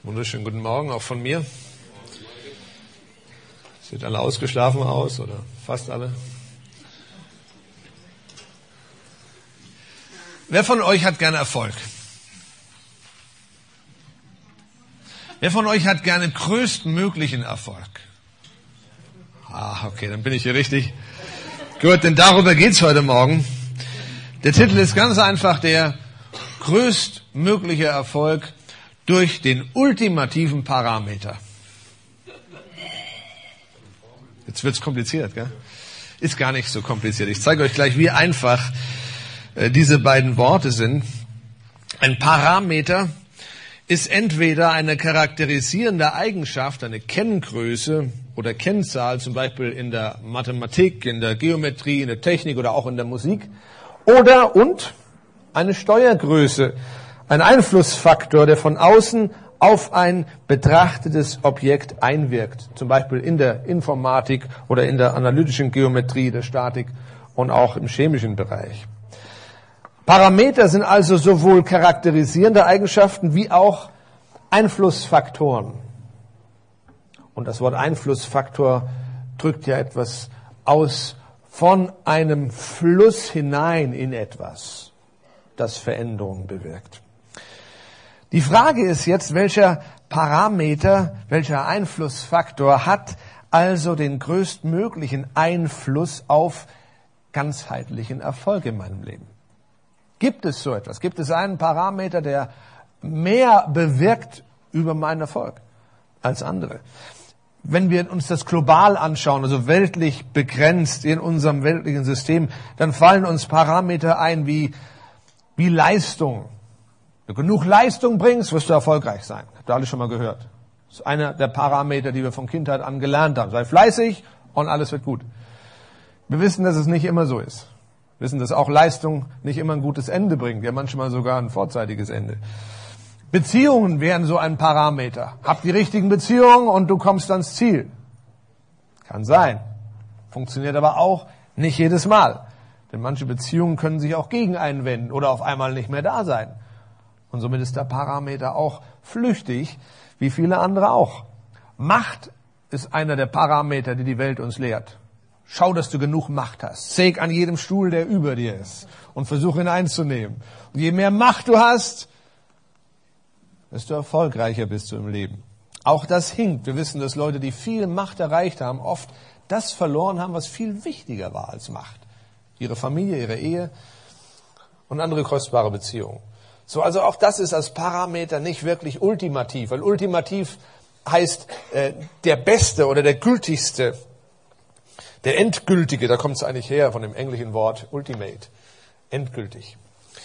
Wunderschönen guten Morgen auch von mir. Seht alle ausgeschlafen aus oder fast alle? Wer von euch hat gerne Erfolg? Wer von euch hat gerne größtmöglichen Erfolg? Okay, dann bin ich hier richtig. Gut, denn darüber geht's heute Morgen. Der Titel ist ganz einfach der größtmögliche Erfolg durch den ultimativen Parameter. Jetzt wird's kompliziert, gell? Ist gar nicht so kompliziert. Ich zeige euch gleich, wie einfach diese beiden Worte sind. Ein Parameter ist entweder eine charakterisierende Eigenschaft, eine Kenngröße oder Kennzahl, zum Beispiel in der Mathematik, in der Geometrie, in der Technik oder auch in der Musik, oder eine Steuergröße, ein Einflussfaktor, der von außen auf ein betrachtetes Objekt einwirkt, zum Beispiel in der Informatik oder in der analytischen Geometrie, der Statik und auch im chemischen Bereich. Parameter sind also sowohl charakterisierende Eigenschaften wie auch Einflussfaktoren. Und das Wort Einflussfaktor drückt ja etwas aus von einem Fluss hinein in etwas, das Veränderungen bewirkt. Die Frage ist jetzt, welcher Parameter, welcher Einflussfaktor hat also den größtmöglichen Einfluss auf ganzheitlichen Erfolg in meinem Leben? Gibt es so etwas? Gibt es einen Parameter, der mehr bewirkt über meinen Erfolg als andere? Wenn wir uns das global anschauen, also weltlich begrenzt in unserem weltlichen System, dann fallen uns Parameter ein wie Leistung. Wenn du genug Leistung bringst, wirst du erfolgreich sein. Habt ihr alle schon mal gehört. Das ist einer der Parameter, die wir von Kindheit an gelernt haben. Sei fleißig und alles wird gut. Wir wissen, dass es nicht immer so ist. Wir wissen, dass auch Leistung nicht immer ein gutes Ende bringt. Ja, manchmal sogar ein vorzeitiges Ende. Beziehungen wären so ein Parameter. Hab die richtigen Beziehungen und du kommst ans Ziel. Kann sein. Funktioniert aber auch nicht jedes Mal. Denn manche Beziehungen können sich auch gegen einen wenden oder auf einmal nicht mehr da sein. Und somit ist der Parameter auch flüchtig, wie viele andere auch. Macht ist einer der Parameter, die die Welt uns lehrt. Schau, dass du genug Macht hast. Säg an jedem Stuhl, der über dir ist. Und versuch ihn einzunehmen. Und je mehr Macht du hast, desto erfolgreicher bist du im Leben. Auch das hinkt. Wir wissen, dass Leute, die viel Macht erreicht haben, oft das verloren haben, was viel wichtiger war als Macht. Ihre Familie, ihre Ehe und andere kostbare Beziehungen. So, also auch das ist als Parameter nicht wirklich ultimativ, weil ultimativ heißt der Beste oder der Gültigste, der Endgültige, da kommt es eigentlich her von dem englischen Wort ultimate, endgültig.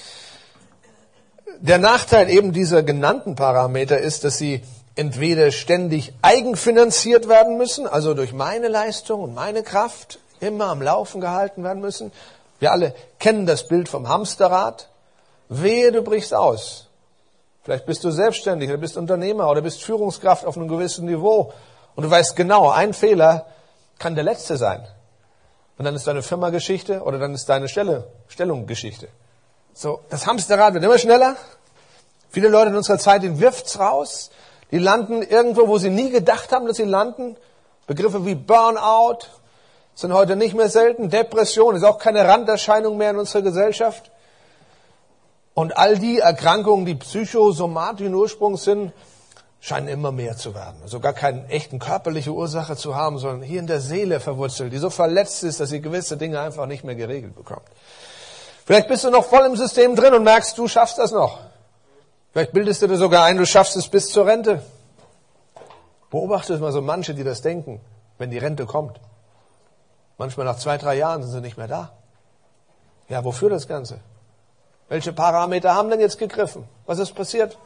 Der Nachteil eben dieser genannten Parameter ist, dass sie entweder ständig eigenfinanziert werden müssen, also durch meine Leistung und meine Kraft immer am Laufen gehalten werden müssen. Wir alle kennen das Bild vom Hamsterrad. Wehe, du brichst aus. Vielleicht bist du selbstständig oder bist Unternehmer oder bist Führungskraft auf einem gewissen Niveau. Und du weißt genau, ein Fehler kann der letzte sein. Und dann ist deine Firma Geschichte oder dann ist deine Stellung Geschichte. So, das Hamsterrad wird immer schneller. Viele Leute in unserer Zeit, den wirft's raus. Die landen irgendwo, wo sie nie gedacht haben, dass sie landen. Begriffe wie Burnout sind heute nicht mehr selten. Depression ist auch keine Randerscheinung mehr in unserer Gesellschaft. Und all die Erkrankungen, die psychosomatischen Ursprungs sind, scheinen immer mehr zu werden. Also gar keine echten körperliche Ursache zu haben, sondern hier in der Seele verwurzelt, die so verletzt ist, dass sie gewisse Dinge einfach nicht mehr geregelt bekommt. Vielleicht bist du noch voll im System drin und merkst, du schaffst das noch. Vielleicht bildest du dir sogar ein, du schaffst es bis zur Rente. Beobachte mal so manche, die das denken, wenn die Rente kommt. Manchmal nach 2-3 Jahren sind sie nicht mehr da. Ja, wofür das Ganze? Welche Parameter haben denn jetzt gegriffen? Was ist passiert?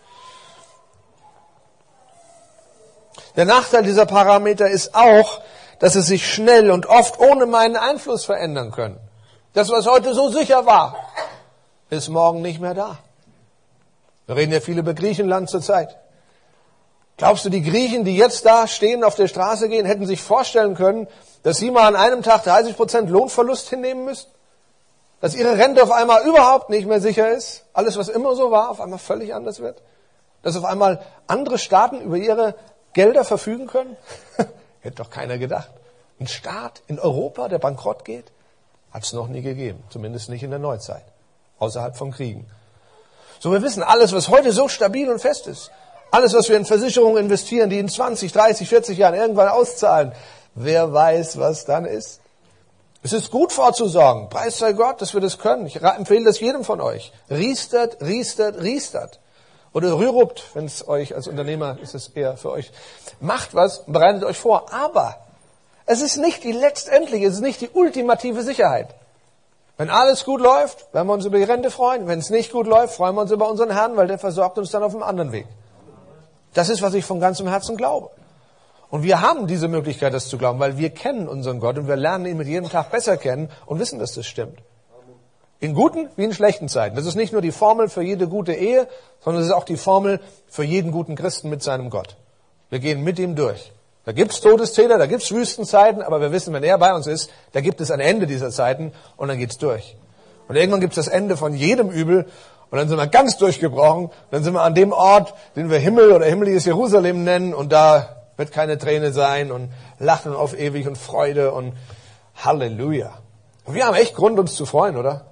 Der Nachteil dieser Parameter ist auch, dass sie sich schnell und oft ohne meinen Einfluss verändern können. Das, was heute so sicher war, ist morgen nicht mehr da. Wir reden ja viel über Griechenland zurzeit. Glaubst du, die Griechen, die jetzt da stehen, auf der Straße gehen, hätten sich vorstellen können, dass sie mal an einem Tag 30% Lohnverlust hinnehmen müssten? Dass ihre Rente auf einmal überhaupt nicht mehr sicher ist? Alles, was immer so war, auf einmal völlig anders wird? Dass auf einmal andere Staaten über ihre Gelder verfügen können? Hätte doch keiner gedacht. Ein Staat in Europa, der bankrott geht? Hat es noch nie gegeben. Zumindest nicht in der Neuzeit. Außerhalb von Kriegen. So, wir wissen, alles, was heute so stabil und fest ist, alles, was wir in Versicherungen investieren, die in 20, 30, 40 Jahren irgendwann auszahlen, wer weiß, was dann ist. Es ist gut vorzusorgen. Preis sei Gott, dass wir das können. Ich empfehle das jedem von euch. Riestert. Oder rürupt, wenn es euch als Unternehmer ist es eher für euch. Macht was und bereitet euch vor. Aber es ist nicht die letztendliche, es ist nicht die ultimative Sicherheit. Wenn alles gut läuft, werden wir uns über die Rente freuen. Wenn es nicht gut läuft, freuen wir uns über unseren Herrn, weil der versorgt uns dann auf einem anderen Weg. Das ist, was ich von ganzem Herzen glaube. Und wir haben diese Möglichkeit, das zu glauben, weil wir kennen unseren Gott und wir lernen ihn mit jedem Tag besser kennen und wissen, dass das stimmt. In guten wie in schlechten Zeiten. Das ist nicht nur die Formel für jede gute Ehe, sondern es ist auch die Formel für jeden guten Christen mit seinem Gott. Wir gehen mit ihm durch. Da gibt's Todestäler, da gibt's Wüstenzeiten, aber wir wissen, wenn er bei uns ist, da gibt es ein Ende dieser Zeiten und dann geht's durch. Und irgendwann gibt's das Ende von jedem Übel und dann sind wir ganz durchgebrochen. Dann sind wir an dem Ort, den wir Himmel oder himmlisches Jerusalem nennen und da wird keine Träne sein und Lachen auf ewig und Freude und Halleluja. Und wir haben echt Grund, uns zu freuen, oder?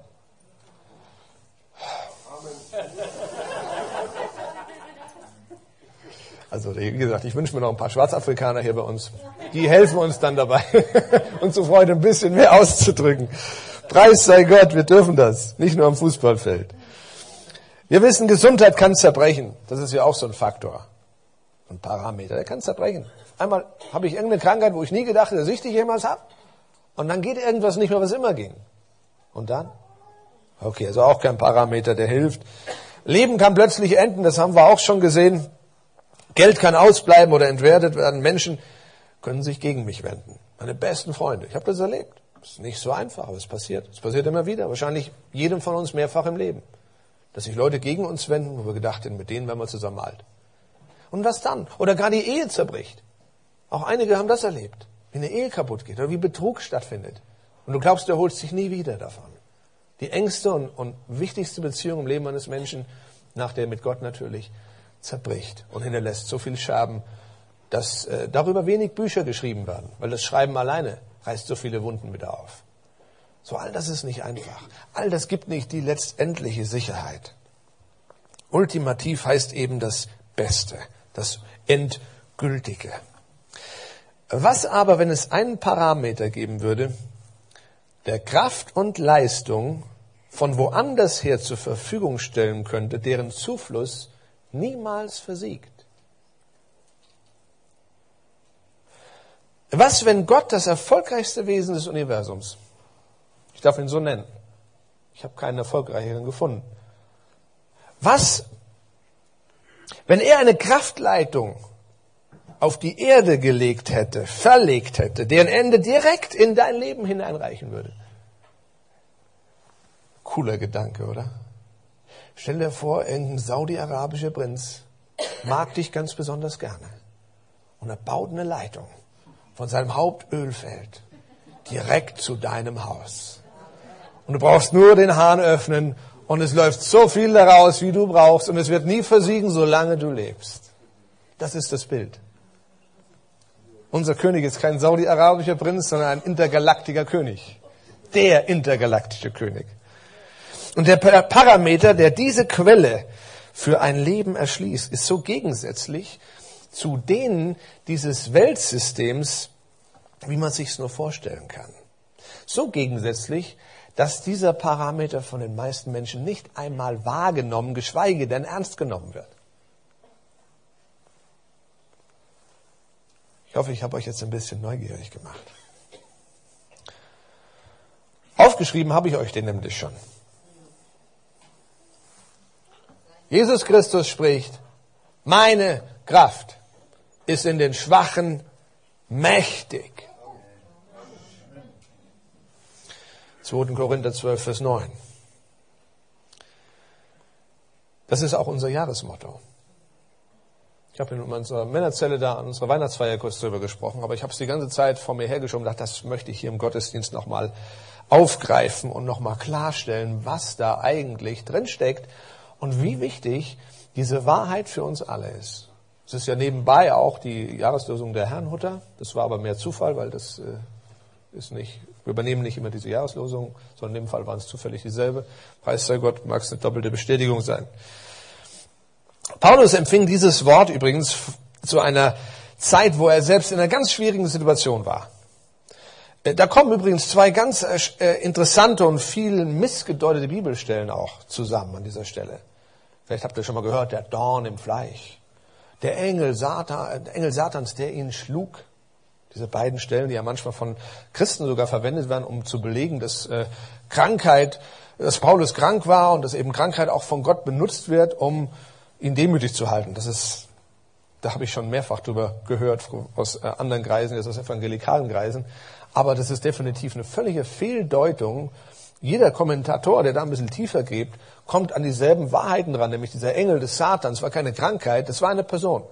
Also wie gesagt, ich wünsche mir noch ein paar Schwarzafrikaner hier bei uns. Die helfen uns dann dabei, uns zur Freude ein bisschen mehr auszudrücken. Preis sei Gott, wir dürfen das, nicht nur am Fußballfeld. Wir wissen, Gesundheit kann zerbrechen. Das ist ja auch so ein Faktor, ein Parameter, der kann zerbrechen. Einmal habe ich irgendeine Krankheit, wo ich nie gedacht hätte, dass ich die jemals habe. Und dann geht irgendwas nicht mehr, was immer ging. Und dann? Okay, also auch kein Parameter, der hilft. Leben kann plötzlich enden, das haben wir auch schon gesehen. Geld kann ausbleiben oder entwertet werden. Menschen können sich gegen mich wenden. Meine besten Freunde. Ich habe das erlebt. Das ist nicht so einfach, aber es passiert. Es passiert immer wieder. Wahrscheinlich jedem von uns mehrfach im Leben. Dass sich Leute gegen uns wenden, wo wir gedacht hätten, mit denen werden wir zusammen alt. Und was dann? Oder gar die Ehe zerbricht. Auch einige haben das erlebt. Wie eine Ehe kaputt geht oder wie Betrug stattfindet. Und du glaubst, du erholst dich nie wieder davon. Die engste und wichtigste Beziehung im Leben eines Menschen, nach der mit Gott natürlich, zerbricht und hinterlässt so viel Scherben, dass darüber wenig Bücher geschrieben werden, weil das Schreiben alleine reißt so viele Wunden wieder auf. So, all das ist nicht einfach. All das gibt nicht die letztendliche Sicherheit. Ultimativ heißt eben das Beste, das Endgültige. Was aber, wenn es einen Parameter geben würde, der Kraft und Leistung von woanders her zur Verfügung stellen könnte, deren Zufluss niemals versiegt? Was, wenn Gott das erfolgreichste Wesen des Universums, ich darf ihn so nennen, ich habe keinen erfolgreicheren gefunden, was, wenn er eine Kraftleitung auf die Erde gelegt hätte, verlegt hätte, deren Ende direkt in dein Leben hineinreichen würde? Cooler Gedanke, oder? Stell dir vor, irgendein saudi-arabischer Prinz mag dich ganz besonders gerne. Und er baut eine Leitung von seinem Hauptölfeld direkt zu deinem Haus. Und du brauchst nur den Hahn öffnen und es läuft so viel daraus, wie du brauchst. Und es wird nie versiegen, solange du lebst. Das ist das Bild. Unser König ist kein saudi-arabischer Prinz, sondern ein intergalaktischer König. Der intergalaktische König. Und der Parameter, der diese Quelle für ein Leben erschließt, ist so gegensätzlich zu denen dieses Weltsystems, wie man sich's nur vorstellen kann. So gegensätzlich, dass dieser Parameter von den meisten Menschen nicht einmal wahrgenommen, geschweige denn ernst genommen wird. Ich hoffe, ich habe euch jetzt ein bisschen neugierig gemacht. Aufgeschrieben habe ich euch den nämlich schon. Jesus Christus spricht, meine Kraft ist in den Schwachen mächtig. 2. Korinther 12, Vers 9. Das ist auch unser Jahresmotto. Ich habe in unserer Männerzelle da an unserer Weihnachtsfeier kurz drüber gesprochen, aber ich habe es die ganze Zeit vor mir hergeschoben und dachte, das möchte ich hier im Gottesdienst nochmal aufgreifen und nochmal klarstellen, was da eigentlich drin steckt und wie wichtig diese Wahrheit für uns alle ist. Es ist ja nebenbei auch die Jahreslosung der Herrnhuter. Das war aber mehr Zufall, weil das ist nicht, wir übernehmen nicht immer diese Jahreslosung, sondern in dem Fall waren es zufällig dieselbe. Preis sei Gott, mag es eine doppelte Bestätigung sein. Paulus empfing dieses Wort übrigens zu einer Zeit, wo er selbst in einer ganz schwierigen Situation war. Da kommen übrigens zwei ganz interessante und viel missgedeutete Bibelstellen auch zusammen an dieser Stelle. Vielleicht habt ihr schon mal gehört, der Dorn im Fleisch. Der Engel Satans, der ihn schlug. Diese beiden Stellen, die ja manchmal von Christen sogar verwendet werden, um zu belegen, dass dass Paulus krank war und dass eben Krankheit auch von Gott benutzt wird, um ihn demütig zu halten. Da habe ich schon mehrfach drüber gehört aus anderen Kreisen, aus evangelikalen Kreisen. Aber das ist definitiv eine völlige Fehldeutung. Jeder Kommentator, der da ein bisschen tiefer geht, kommt an dieselben Wahrheiten ran, nämlich dieser Engel des Satans war keine Krankheit, das war eine Person.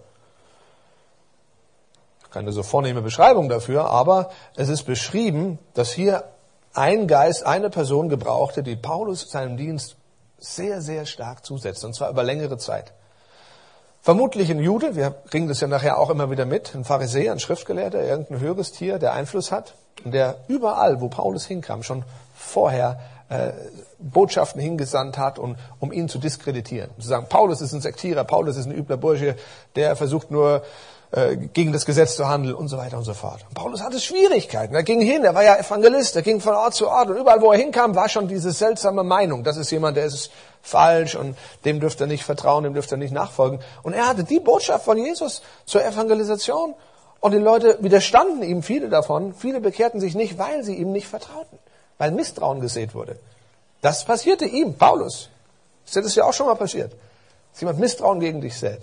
Keine so vornehme Beschreibung dafür, aber es ist beschrieben, dass hier ein Geist, eine Person gebrauchte, die Paulus seinem Dienst sehr, sehr stark zusetzt, und zwar über längere Zeit. Vermutlich ein Jude, wir kriegen das ja nachher auch immer wieder mit, ein Pharisäer, ein Schriftgelehrter, irgendein höheres Tier, der Einfluss hat und der überall, wo Paulus hinkam, schon vorher Botschaften hingesandt hat, um ihn zu diskreditieren. Zu sagen, Paulus ist ein Sektierer, Paulus ist ein übler Bursche, der versucht nur gegen das Gesetz zu handeln und so weiter und so fort. Und Paulus hatte Schwierigkeiten. Er ging hin, er war ja Evangelist, er ging von Ort zu Ort und überall, wo er hinkam, war schon diese seltsame Meinung. Das ist jemand, der ist falsch und dem dürft ihr nicht vertrauen, dem dürft ihr nicht nachfolgen. Und er hatte die Botschaft von Jesus zur Evangelisation und die Leute widerstanden ihm, viele davon. Viele bekehrten sich nicht, weil sie ihm nicht vertrauten, weil Misstrauen gesät wurde. Das passierte ihm, Paulus. Das ist ja auch schon mal passiert. Dass jemand Misstrauen gegen dich sät.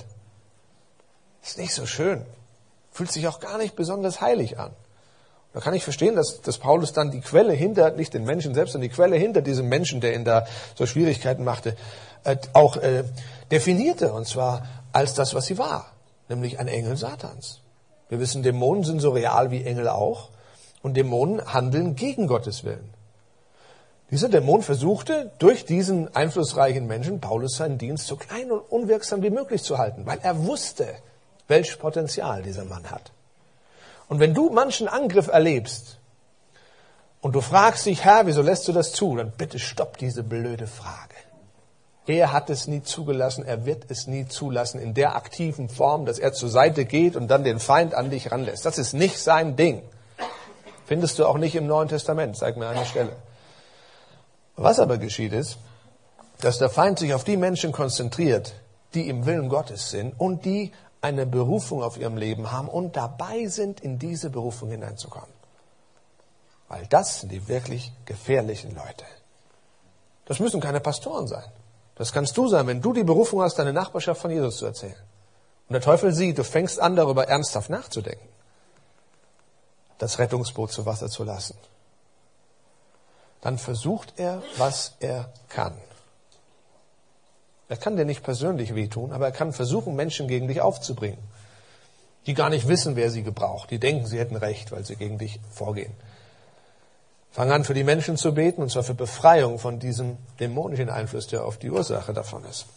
Ist nicht so schön. Fühlt sich auch gar nicht besonders heilig an. Da kann ich verstehen, dass Paulus dann die Quelle hinter, nicht den Menschen selbst, sondern die Quelle hinter diesem Menschen, der ihn da so Schwierigkeiten machte, auch definierte. Und zwar als das, was sie war. Nämlich ein Engel Satans. Wir wissen, Dämonen sind so real wie Engel auch. Und Dämonen handeln gegen Gottes Willen. Dieser Dämon versuchte, durch diesen einflussreichen Menschen Paulus seinen Dienst so klein und unwirksam wie möglich zu halten, weil er wusste, welches Potenzial dieser Mann hat. Und wenn du manchen Angriff erlebst und du fragst dich, Herr, wieso lässt du das zu? Dann bitte stopp diese blöde Frage. Er hat es nie zugelassen, er wird es nie zulassen in der aktiven Form, dass er zur Seite geht und dann den Feind an dich ranlässt. Das ist nicht sein Ding. Findest du auch nicht im Neuen Testament, zeig mir eine Stelle. Was aber geschieht ist, dass der Feind sich auf die Menschen konzentriert, die im Willen Gottes sind und die eine Berufung auf ihrem Leben haben und dabei sind, in diese Berufung hineinzukommen. Weil das sind die wirklich gefährlichen Leute. Das müssen keine Pastoren sein. Das kannst du sein, wenn du die Berufung hast, deine Nachbarschaft von Jesus zu erzählen. Und der Teufel sieht, du fängst an, darüber ernsthaft nachzudenken, das Rettungsboot zu Wasser zu lassen. Dann versucht er, was er kann. Er kann dir nicht persönlich wehtun, aber er kann versuchen, Menschen gegen dich aufzubringen, die gar nicht wissen, wer sie gebraucht. Die denken, sie hätten recht, weil sie gegen dich vorgehen. Fang an, für die Menschen zu beten, und zwar für Befreiung von diesem dämonischen Einfluss, der auf die Ursache davon ist.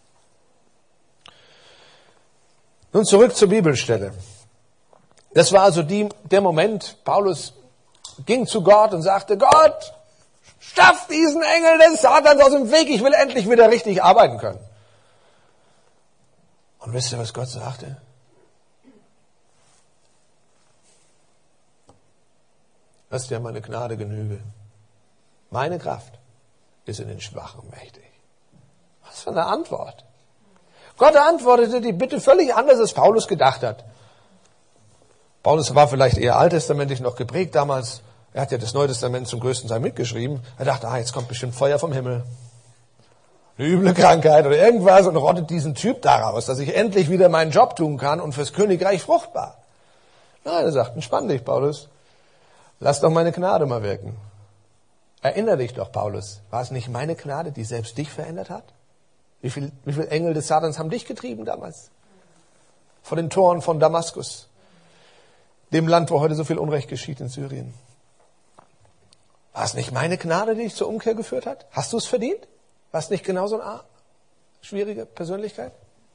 Nun zurück zur Bibelstelle. Das war also der Moment, Paulus ging zu Gott und sagte, Gott, schaff diesen Engel des Satans aus dem Weg, ich will endlich wieder richtig arbeiten können. Und wisst ihr, was Gott sagte? Lass dir meine Gnade genüge. Meine Kraft ist in den Schwachen mächtig. Was für eine Antwort. Gott antwortete die Bitte völlig anders, als Paulus gedacht hat. Paulus war vielleicht eher alttestamentlich noch geprägt damals. Er hat ja das Neue Testament zum größten Teil mitgeschrieben. Er dachte, jetzt kommt bestimmt Feuer vom Himmel. Eine üble Krankheit oder irgendwas und rottet diesen Typ daraus, dass ich endlich wieder meinen Job tun kann und fürs Königreich fruchtbar. Nein, er sagt, entspann dich, Paulus. Lass doch meine Gnade mal wirken. Erinner dich doch, Paulus, war es nicht meine Gnade, die selbst dich verändert hat? Wie viel Engel des Satans haben dich getrieben damals? Vor den Toren von Damaskus, dem Land, wo heute so viel Unrecht geschieht in Syrien. War es nicht meine Gnade, die dich zur Umkehr geführt hat? Hast du es verdient? War es nicht genauso eine schwierige Persönlichkeit?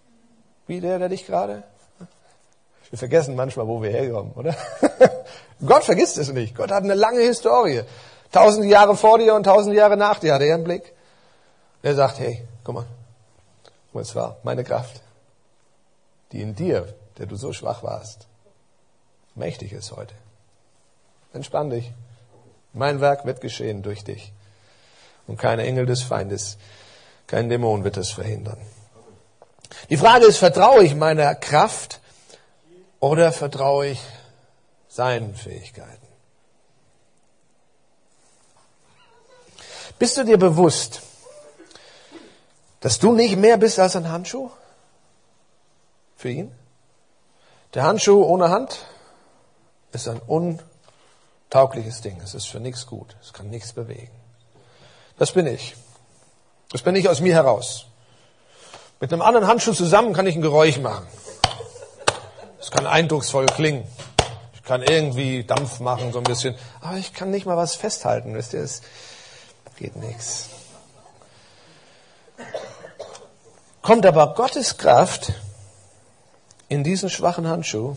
wie der dich gerade? Wir vergessen manchmal, wo wir herkommen, oder? Gott vergisst es nicht. Gott hat eine lange Historie. 1000 Jahre vor dir und 1000 Jahre nach dir hat er einen Blick. Er sagt, hey, guck mal, es war meine Kraft, die in dir, der du so schwach warst, mächtig ist heute. Entspann dich. Mein Werk wird geschehen durch dich. Und kein Engel des Feindes, kein Dämon wird es verhindern. Die Frage ist, vertraue ich meiner Kraft oder vertraue ich seinen Fähigkeiten? Bist du dir bewusst, dass du nicht mehr bist als ein Handschuh für ihn? Der Handschuh ohne Hand ist ein untaugliches Ding. Es ist für nichts gut. Es kann nichts bewegen. Das bin ich. Das bin ich aus mir heraus. Mit einem anderen Handschuh zusammen kann ich ein Geräusch machen. Es kann eindrucksvoll klingen. Ich kann irgendwie Dampf machen, so ein bisschen. Aber ich kann nicht mal was festhalten. Wisst ihr, es geht nichts. Kommt aber Gottes Kraft in diesen schwachen Handschuh,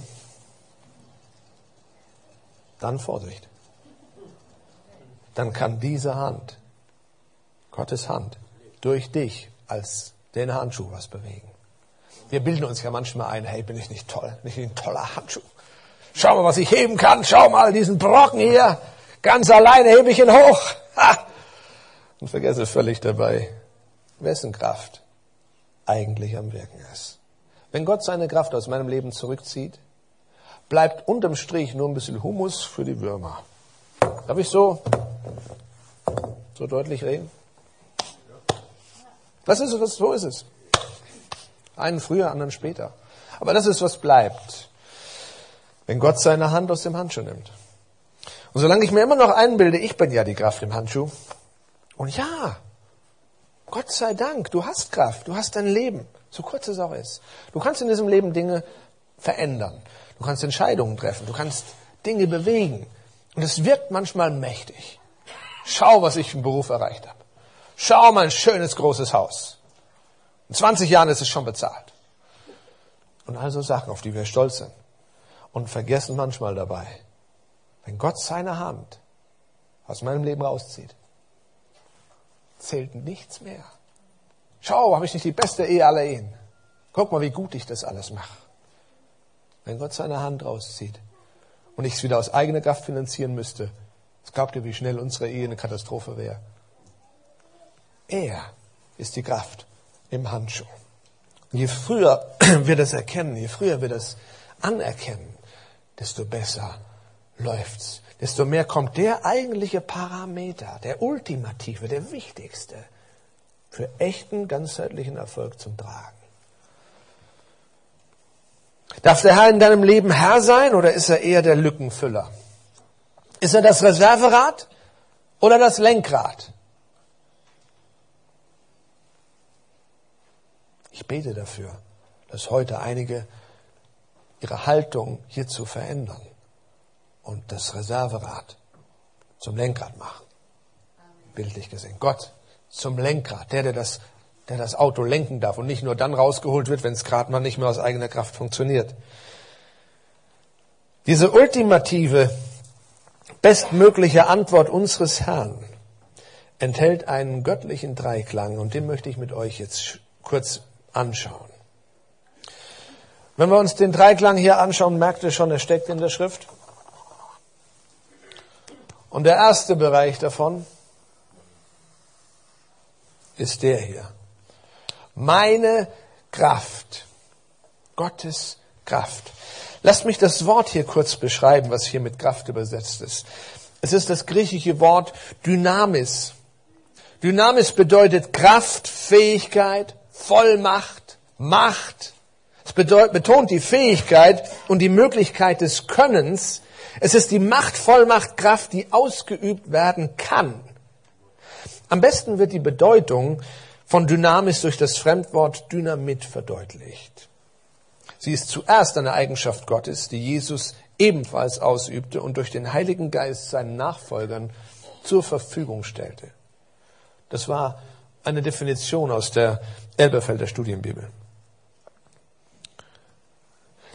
dann Vorsicht. Dann kann diese Hand, Gottes Hand, durch dich als den Handschuh was bewegen. Wir bilden uns ja manchmal ein, hey, bin ich nicht toll, nicht ein toller Handschuh. Schau mal, was ich heben kann, schau mal diesen Brocken hier, ganz alleine hebe ich ihn hoch. Ha! Und vergesse völlig dabei, wessen Kraft eigentlich am Wirken ist. Wenn Gott seine Kraft aus meinem Leben zurückzieht, bleibt unterm Strich nur ein bisschen Humus für die Würmer. Darf ich so deutlich reden? Das ist es, so ist es. Einen früher, anderen später. Aber das ist, was bleibt, wenn Gott seine Hand aus dem Handschuh nimmt. Und solange ich mir immer noch einbilde, ich bin ja die Kraft im Handschuh. Und ja, Gott sei Dank, du hast Kraft, du hast dein Leben, so kurz es auch ist. Du kannst in diesem Leben Dinge verändern. Du kannst Entscheidungen treffen, du kannst Dinge bewegen. Und es wirkt manchmal mächtig. Schau, was ich im Beruf erreicht habe. Schau, mein schönes, großes Haus. In 20 Jahren ist es schon bezahlt. Und all so Sachen, auf die wir stolz sind. Und vergessen manchmal dabei, wenn Gott seine Hand aus meinem Leben rauszieht, zählt nichts mehr. Schau, habe ich nicht die beste Ehe aller Ehen. Guck mal, wie gut ich das alles mache. Wenn Gott seine Hand rauszieht und ich es wieder aus eigener Kraft finanzieren müsste, was glaubt ihr, wie schnell unsere Ehe eine Katastrophe wäre? Er ist die Kraft im Handschuh. Je früher wir das erkennen, je früher wir das anerkennen, desto besser läuft's. Desto mehr kommt der eigentliche Parameter, der ultimative, der wichtigste für echten, ganzheitlichen Erfolg zum Tragen. Darf der Herr in deinem Leben Herr sein oder ist er eher der Lückenfüller? Ist er das Reserverad oder das Lenkrad? Ich bete dafür, dass heute einige ihre Haltung hierzu verändern und das Reserverad zum Lenkrad machen. Bildlich gesehen. Gott zum Lenkrad, der das Auto lenken darf und nicht nur dann rausgeholt wird, wenn es gerade mal nicht mehr aus eigener Kraft funktioniert. Diese ultimative, bestmögliche Antwort unseres Herrn enthält einen göttlichen Dreiklang und den möchte ich mit euch jetzt kurz anschauen. Wenn wir uns den Dreiklang hier anschauen, merkt ihr schon, er steckt in der Schrift. Und der erste Bereich davon ist der hier. Meine Kraft. Gottes Kraft. Lasst mich das Wort hier kurz beschreiben, was hier mit Kraft übersetzt ist. Es ist das griechische Wort Dynamis. Dynamis bedeutet Kraft, Fähigkeit, Vollmacht, Macht. Es betont die Fähigkeit und die Möglichkeit des Könnens. Es ist die Macht, Vollmacht, Kraft, die ausgeübt werden kann. Am besten wird die Bedeutung von Dynamis durch das Fremdwort Dynamit verdeutlicht. Sie ist zuerst eine Eigenschaft Gottes, die Jesus ebenfalls ausübte und durch den Heiligen Geist seinen Nachfolgern zur Verfügung stellte. Das war eine Definition aus der Elberfelder Studienbibel.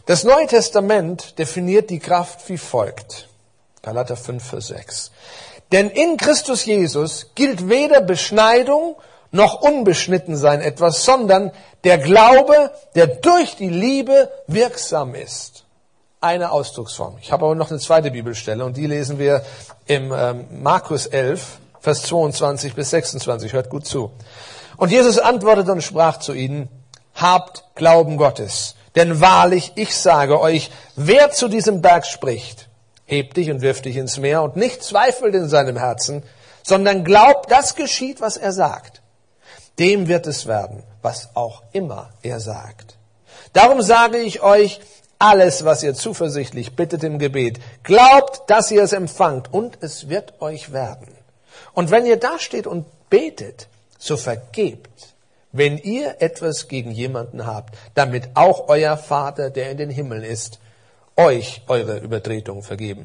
Das Neue Testament definiert die Kraft wie folgt. Galater 5, Vers 6. Denn in Christus Jesus gilt weder Beschneidung noch Unbeschnittensein etwas, sondern der Glaube, der durch die Liebe wirksam ist. Eine Ausdrucksform. Ich habe aber noch eine zweite Bibelstelle und die lesen wir im Markus 11, Vers 22 bis 26. Hört gut zu. Und Jesus antwortete und sprach zu ihnen, habt Glauben Gottes. Denn wahrlich, ich sage euch, wer zu diesem Berg spricht, heb dich und wirf dich ins Meer und nicht zweifelt in seinem Herzen, sondern glaubt, das geschieht, was er sagt. Dem wird es werden, was auch immer er sagt. Darum sage ich euch, alles, was ihr zuversichtlich bittet im Gebet, glaubt, dass ihr es empfangt und es wird euch werden. Und wenn ihr dasteht und betet, so vergebt, wenn ihr etwas gegen jemanden habt, damit auch euer Vater, der in den Himmeln ist, euch eure Übertretungen vergebe.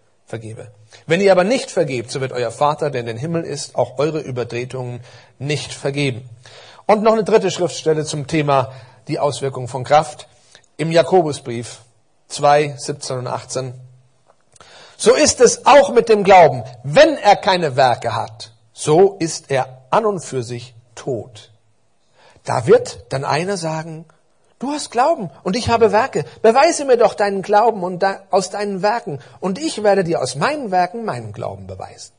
Wenn ihr aber nicht vergebt, so wird euer Vater, der in den Himmeln ist, auch eure Übertretungen nicht vergeben. Und noch eine dritte Schriftstelle zum Thema die Auswirkungen von Kraft. Im Jakobusbrief 2, 17 und 18. So ist es auch mit dem Glauben. Wenn er keine Werke hat, so ist er an und für sich tot. Da wird dann einer sagen, du hast Glauben und ich habe Werke. Beweise mir doch deinen Glauben und aus deinen Werken und ich werde dir aus meinen Werken meinen Glauben beweisen.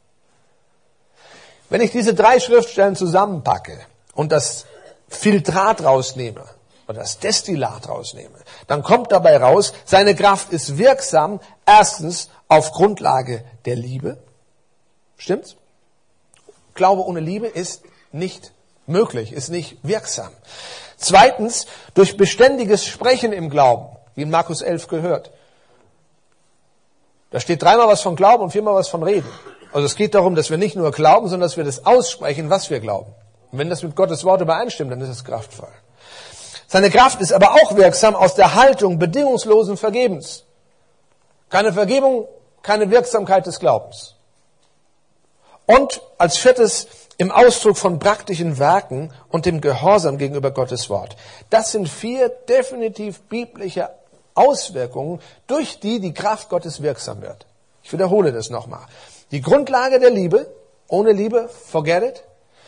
Wenn ich diese 3 Schriftstellen zusammenpacke und das Filtrat rausnehme oder das Destillat rausnehme, dann kommt dabei raus, seine Kraft ist wirksam, erstens auf Grundlage der Liebe. Stimmt's? Glaube ohne Liebe ist nicht möglich, ist nicht wirksam. Zweitens, durch beständiges Sprechen im Glauben, wie in Markus 11 gehört. Da steht 3-mal was von Glauben und 4-mal was von Reden. Also es geht darum, dass wir nicht nur glauben, sondern dass wir das aussprechen, was wir glauben. Und wenn das mit Gottes Wort übereinstimmt, dann ist es kraftvoll. Seine Kraft ist aber auch wirksam aus der Haltung bedingungslosen Vergebens. Keine Vergebung, keine Wirksamkeit des Glaubens. Und als 4. im Ausdruck von praktischen Werken und dem Gehorsam gegenüber Gottes Wort. Das sind 4 definitiv biblische Auswirkungen, durch die die Kraft Gottes wirksam wird. Ich wiederhole das nochmal. Die Grundlage der Liebe, ohne Liebe, forget it.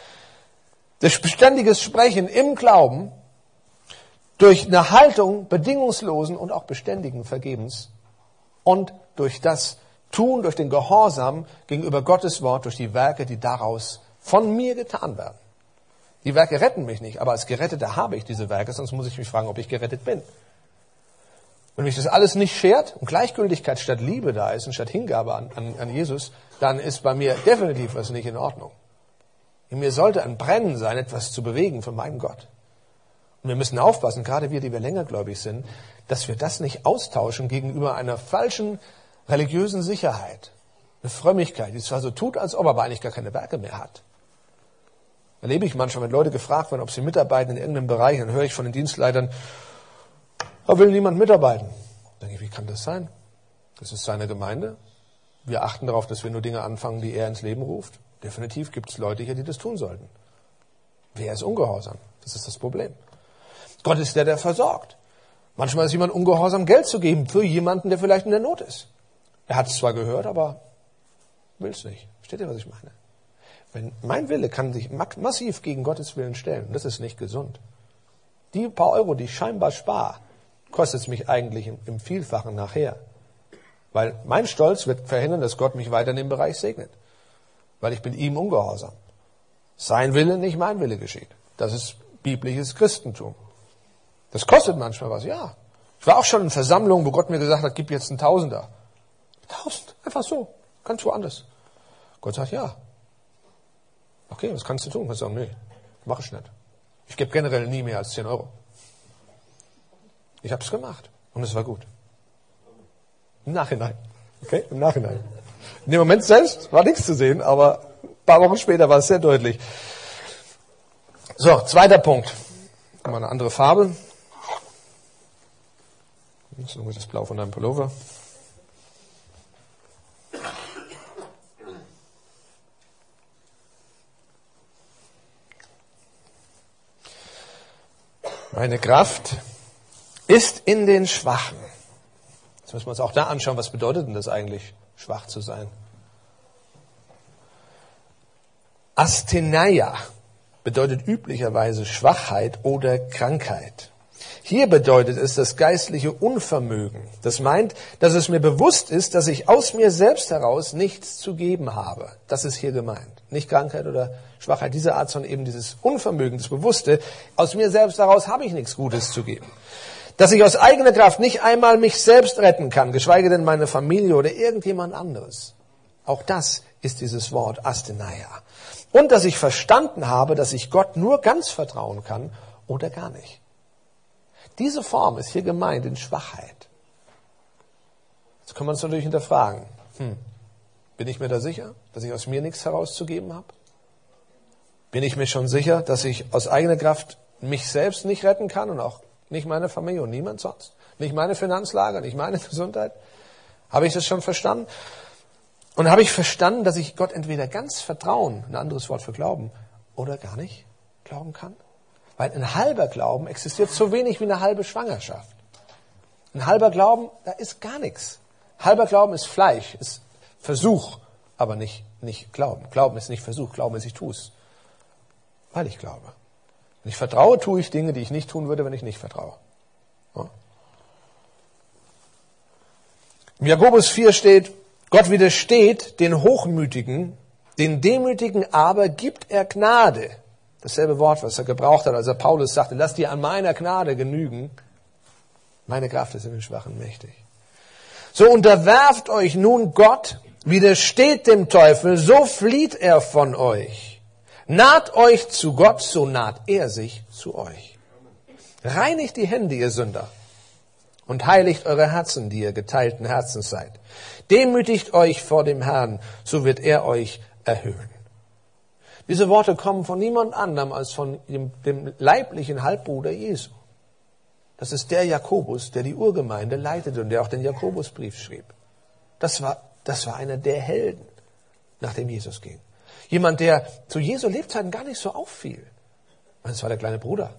Das beständiges Sprechen im Glauben, durch eine Haltung bedingungslosen und auch beständigen Vergebens und durch das Tun, durch den Gehorsam gegenüber Gottes Wort, durch die Werke, die daraus von mir getan werden. Die Werke retten mich nicht, aber als Geretteter habe ich diese Werke, sonst muss ich mich fragen, ob ich gerettet bin. Wenn mich das alles nicht schert und Gleichgültigkeit statt Liebe da ist und statt Hingabe an Jesus, dann ist bei mir definitiv was nicht in Ordnung. In mir sollte ein Brennen sein, etwas zu bewegen für meinen Gott. Und wir müssen aufpassen, gerade wir, die wir längergläubig sind, dass wir das nicht austauschen gegenüber einer falschen religiösen Sicherheit. Eine Frömmigkeit, die zwar so tut, als ob er aber eigentlich gar keine Werke mehr hat. Erlebe ich manchmal, wenn Leute gefragt werden, ob sie mitarbeiten in irgendeinem Bereich, dann höre ich von den Dienstleitern, da will niemand mitarbeiten. Dann denke ich, wie kann das sein? Das ist seine Gemeinde. Wir achten darauf, dass wir nur Dinge anfangen, die er ins Leben ruft. Definitiv gibt es Leute hier, die das tun sollten. Wer ist ungehorsam? Das ist das Problem. Gott ist der versorgt. Manchmal ist jemand ungehorsam, Geld zu geben für jemanden, der vielleicht in der Not ist. Er hat es zwar gehört, aber will es nicht. Versteht ihr, was ich meine? Wenn mein Wille kann sich massiv gegen Gottes Willen stellen, und das ist nicht gesund. Die paar Euro, die ich scheinbar spare, kostet es mich eigentlich im Vielfachen nachher. Weil mein Stolz wird verhindern, dass Gott mich weiter in dem Bereich segnet. Weil ich bin ihm ungehorsam. Sein Wille, nicht mein Wille geschieht. Das ist biblisches Christentum. Das kostet manchmal was, ja. Ich war auch schon in Versammlungen, wo Gott mir gesagt hat, gib jetzt einen Tausender. 1000, einfach so, ganz woanders. Gott sagt, ja. Okay, was kannst du tun? Ich sagen, nee, mach ich nicht. Ich gebe generell nie mehr als 10 Euro. Ich habe es gemacht und es war gut. Im Nachhinein. Okay, im Nachhinein. In dem Moment selbst war nichts zu sehen, aber ein paar Wochen später war es sehr deutlich. So, 2. Punkt. Mal eine andere Farbe. Das ist irgendwie das Blau von deinem Pullover. Meine Kraft ist in den Schwachen. Jetzt müssen wir uns auch da anschauen, was bedeutet denn das eigentlich, schwach zu sein? Astheneia bedeutet üblicherweise Schwachheit oder Krankheit. Hier bedeutet es das geistliche Unvermögen. Das meint, dass es mir bewusst ist, dass ich aus mir selbst heraus nichts zu geben habe. Das ist hier gemeint. Nicht Krankheit oder Schwachheit dieser Art, sondern eben dieses Unvermögen, das Bewusste. Aus mir selbst heraus habe ich nichts Gutes zu geben. Dass ich aus eigener Kraft nicht einmal mich selbst retten kann, geschweige denn meine Familie oder irgendjemand anderes. Auch das ist dieses Wort Astheneia. Und dass ich verstanden habe, dass ich Gott nur ganz vertrauen kann oder gar nicht. Diese Form ist hier gemeint in Schwachheit. Jetzt können wir uns natürlich hinterfragen. Bin ich mir da sicher, dass ich aus mir nichts herauszugeben habe? Bin ich mir schon sicher, dass ich aus eigener Kraft mich selbst nicht retten kann und auch nicht meine Familie und niemand sonst? Nicht meine Finanzlage, nicht meine Gesundheit? Habe ich das schon verstanden? Und habe ich verstanden, dass ich Gott entweder ganz vertrauen, ein anderes Wort für glauben, oder gar nicht glauben kann? Weil ein halber Glauben existiert so wenig wie eine halbe Schwangerschaft. Ein halber Glauben, da ist gar nichts. Halber Glauben ist Fleisch, ist Versuch, aber nicht Glauben. Glauben ist nicht Versuch, Glauben ist, ich tue es, weil ich glaube. Wenn ich vertraue, tue ich Dinge, die ich nicht tun würde, wenn ich nicht vertraue. Ja? Im Jakobus 4 steht, Gott widersteht den Hochmütigen, den Demütigen aber gibt er Gnade. Dasselbe Wort, was er gebraucht hat, als er Paulus sagte, lass dir an meiner Gnade genügen. Meine Kraft ist in den Schwachen mächtig. So unterwerft euch nun Gott, widersteht dem Teufel, so flieht er von euch. Naht euch zu Gott, so naht er sich zu euch. Reinigt die Hände, ihr Sünder, und heiligt eure Herzen, die ihr geteilten Herzens seid. Demütigt euch vor dem Herrn, so wird er euch erhöhen. Diese Worte kommen von niemand anderem als von dem leiblichen Halbbruder Jesu. Das ist der Jakobus, der die Urgemeinde leitete und der auch den Jakobusbrief schrieb. Das war einer der Helden, nach dem Jesus ging. Jemand, der zu Jesu Lebzeiten gar nicht so auffiel. Das war der kleine Bruder.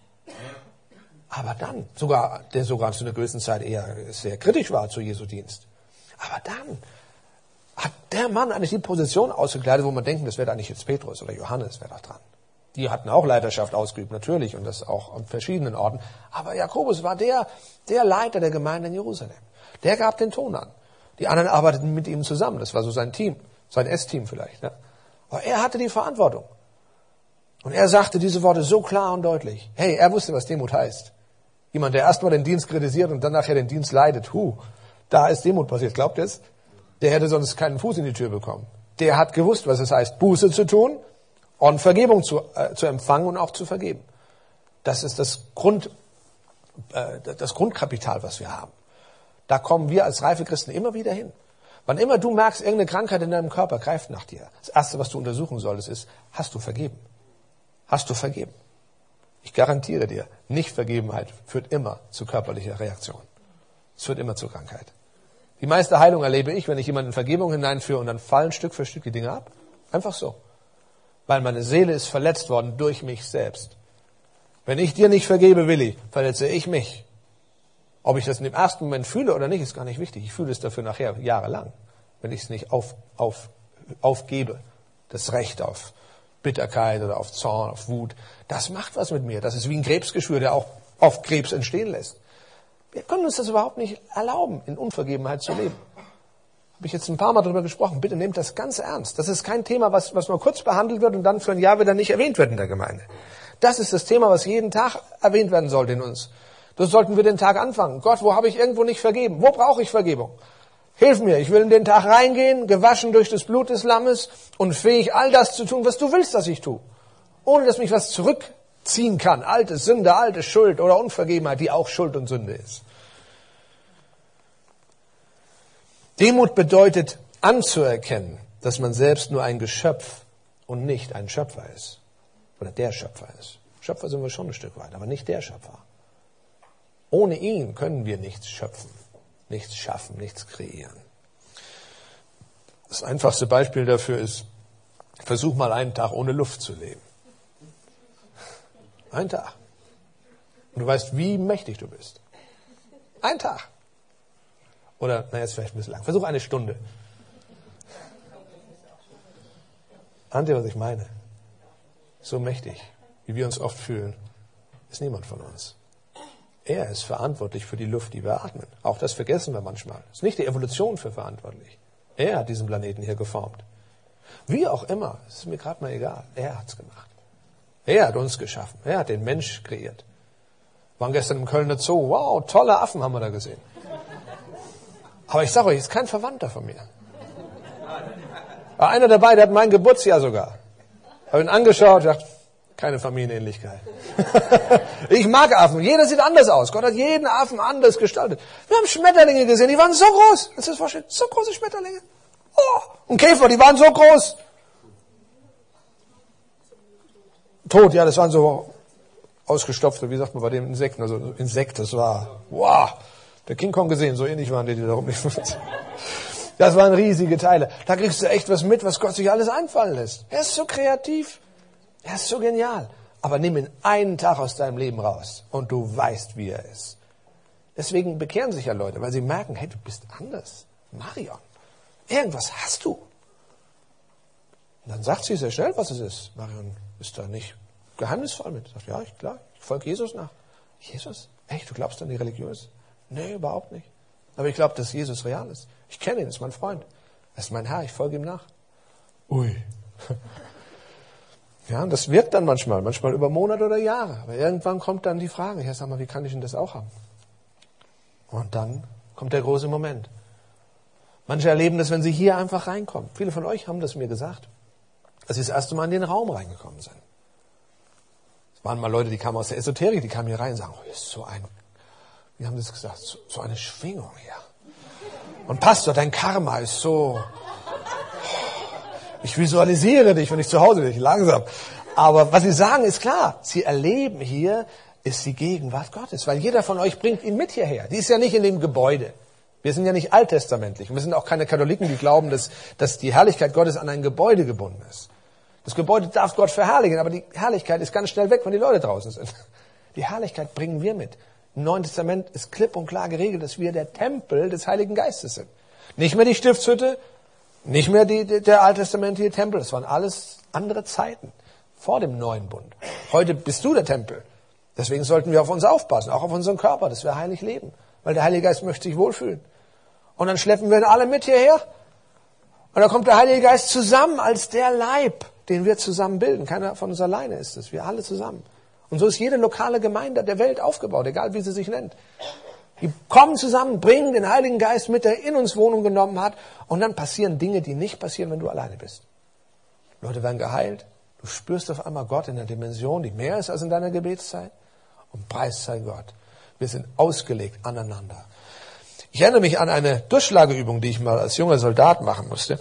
Aber dann, der sogar zu einer gewissen Zeit eher sehr kritisch war zu Jesu Dienst. Aber dann hat der Mann eigentlich die Position ausgekleidet, wo man denkt, das wäre eigentlich jetzt Petrus oder Johannes, wäre da dran. Die hatten auch Leiterschaft ausgeübt, natürlich, und das auch an verschiedenen Orten. Aber Jakobus war der Leiter der Gemeinde in Jerusalem. Der gab den Ton an. Die anderen arbeiteten mit ihm zusammen. Das war so sein Team, sein S-Team vielleicht. Ja. Aber er hatte die Verantwortung. Und er sagte diese Worte so klar und deutlich. Hey, er wusste, was Demut heißt. Jemand, der erstmal den Dienst kritisiert und dann nachher den Dienst leidet. Da ist Demut passiert. Glaubt ihr es? Der hätte sonst keinen Fuß in die Tür bekommen. Der hat gewusst, was es heißt, Buße zu tun und Vergebung zu empfangen und auch zu vergeben. Das ist das Grundkapital, was wir haben. Da kommen wir als reife Christen immer wieder hin. Wann immer du merkst, irgendeine Krankheit in deinem Körper greift nach dir, das Erste, was du untersuchen solltest, ist, hast du vergeben? Hast du vergeben? Ich garantiere dir, Nichtvergebenheit führt immer zu körperlicher Reaktion. Es führt immer zur Krankheit. Die meiste Heilung erlebe ich, wenn ich jemanden in Vergebung hineinführe und dann fallen Stück für Stück die Dinge ab. Einfach so. Weil meine Seele ist verletzt worden durch mich selbst. Wenn ich dir nicht vergebe, Willi, verletze ich mich. Ob ich das in dem ersten Moment fühle oder nicht, ist gar nicht wichtig. Ich fühle es dafür nachher jahrelang, wenn ich es nicht aufgebe. Das Recht auf Bitterkeit oder auf Zorn, auf Wut. Das macht was mit mir. Das ist wie ein Krebsgeschwür, der auch oft Krebs entstehen lässt. Wir können uns das überhaupt nicht erlauben, in Unvergebenheit zu leben. Habe ich jetzt ein paar Mal darüber gesprochen. Bitte nehmt das ganz ernst. Das ist kein Thema, was nur kurz behandelt wird und dann für ein Jahr wieder nicht erwähnt wird in der Gemeinde. Das ist das Thema, was jeden Tag erwähnt werden sollte in uns. So sollten wir den Tag anfangen. Gott, wo habe ich irgendwo nicht vergeben? Wo brauche ich Vergebung? Hilf mir, ich will in den Tag reingehen, gewaschen durch das Blut des Lammes und fähig, all das zu tun, was du willst, dass ich tue. Ohne, dass mich was zurückziehen kann. Alte Sünde, alte Schuld oder Unvergebenheit, die auch Schuld und Sünde ist. Demut bedeutet anzuerkennen, dass man selbst nur ein Geschöpf und nicht ein Schöpfer ist. Oder der Schöpfer ist. Schöpfer sind wir schon ein Stück weit, aber nicht der Schöpfer. Ohne ihn können wir nichts schöpfen, nichts schaffen, nichts kreieren. Das einfachste Beispiel dafür ist, versuch mal einen Tag ohne Luft zu leben. Ein Tag. Und du weißt, wie mächtig du bist. Ein Tag. Oder, naja, ist vielleicht ein bisschen lang. Versuch 1 Stunde. Ahnt ihr, was ich meine? So mächtig, wie wir uns oft fühlen, ist niemand von uns. Er ist verantwortlich für die Luft, die wir atmen. Auch das vergessen wir manchmal. Es ist nicht die Evolution für verantwortlich. Er hat diesen Planeten hier geformt. Wie auch immer, es ist mir gerade mal egal. Er hat's gemacht. Er hat uns geschaffen. Er hat den Mensch kreiert. Wir waren gestern im Kölner Zoo. Wow, tolle Affen haben wir da gesehen. Aber ich sage euch, ist kein Verwandter von mir. War einer dabei, der hat mein Geburtsjahr sogar. Habe ihn angeschaut, dachte, keine Familienähnlichkeit. Ich mag Affen. Jeder sieht anders aus. Gott hat jeden Affen anders gestaltet. Wir haben Schmetterlinge gesehen, die waren so groß. Kannst du dir das vorstellen? So große Schmetterlinge. Oh, und Käfer, die waren so groß. Tot, ja, das waren so ausgestopfte, wie sagt man bei den Insekten, also Insekt, das war, wow, der King Kong gesehen, so ähnlich waren die da rum. Das waren riesige Teile. Da kriegst du echt was mit, was Gott sich alles einfallen lässt. Er ist so kreativ, er ist so genial. Aber nimm ihn einen Tag aus deinem Leben raus und du weißt, wie er ist. Deswegen bekehren sich ja Leute, weil sie merken, hey, du bist anders. Marion, irgendwas hast du. Und dann sagt sie sehr schnell, was es ist. Marion ist da nicht geheimnisvoll mit. Sagt, ja, klar, ich folge Jesus nach. Jesus? Echt, du glaubst an die Religion? Nee, überhaupt nicht. Aber ich glaube, dass Jesus real ist. Ich kenne ihn, ist mein Freund. Er ist mein Herr, ich folge ihm nach. Ui. Ja, und das wirkt dann manchmal über Monate oder Jahre. Aber irgendwann kommt dann die Frage, ja, sag mal, wie kann ich denn das auch haben? Und dann kommt der große Moment. Manche erleben das, wenn sie hier einfach reinkommen. Viele von euch haben das mir gesagt, als sie das erste Mal in den Raum reingekommen sind. Es waren mal Leute, die kamen aus der Esoterik, die kamen hier rein und sagen, oh, hier ist so ein, wie haben sie es gesagt, so eine Schwingung hier. Und Pastor, dein Karma ist so, ich visualisiere dich, wenn ich zu Hause bin, langsam. Aber was sie sagen, ist klar, sie erleben hier, ist die Gegenwart Gottes, weil jeder von euch bringt ihn mit hierher. Die ist ja nicht in dem Gebäude. Wir sind ja nicht alttestamentlich. Und wir sind auch keine Katholiken, die glauben, dass die Herrlichkeit Gottes an ein Gebäude gebunden ist. Das Gebäude darf Gott verherrlichen, aber die Herrlichkeit ist ganz schnell weg, wenn die Leute draußen sind. Die Herrlichkeit bringen wir mit. Im Neuen Testament ist klipp und klar geregelt, dass wir der Tempel des Heiligen Geistes sind. Nicht mehr die Stiftshütte, nicht mehr der alttestamentliche Tempel. Das waren alles andere Zeiten vor dem neuen Bund. Heute bist du der Tempel. Deswegen sollten wir auf uns aufpassen, auch auf unseren Körper, dass wir heilig leben. Weil der Heilige Geist möchte sich wohlfühlen. Und dann schleppen wir ihn alle mit hierher. Und dann kommt der Heilige Geist zusammen als der Leib, den wir zusammen bilden. Keiner von uns alleine ist es, wir alle zusammen. Und so ist jede lokale Gemeinde der Welt aufgebaut, egal wie sie sich nennt. Die kommen zusammen, bringen den Heiligen Geist mit, der in uns Wohnung genommen hat. Und dann passieren Dinge, die nicht passieren, wenn du alleine bist. Leute werden geheilt. Du spürst auf einmal Gott in einer Dimension, die mehr ist als in deiner Gebetszeit. Und preis sei Gott. Wir sind ausgelegt aneinander. Ich erinnere mich an eine Durchschlageübung, die ich mal als junger Soldat machen musste.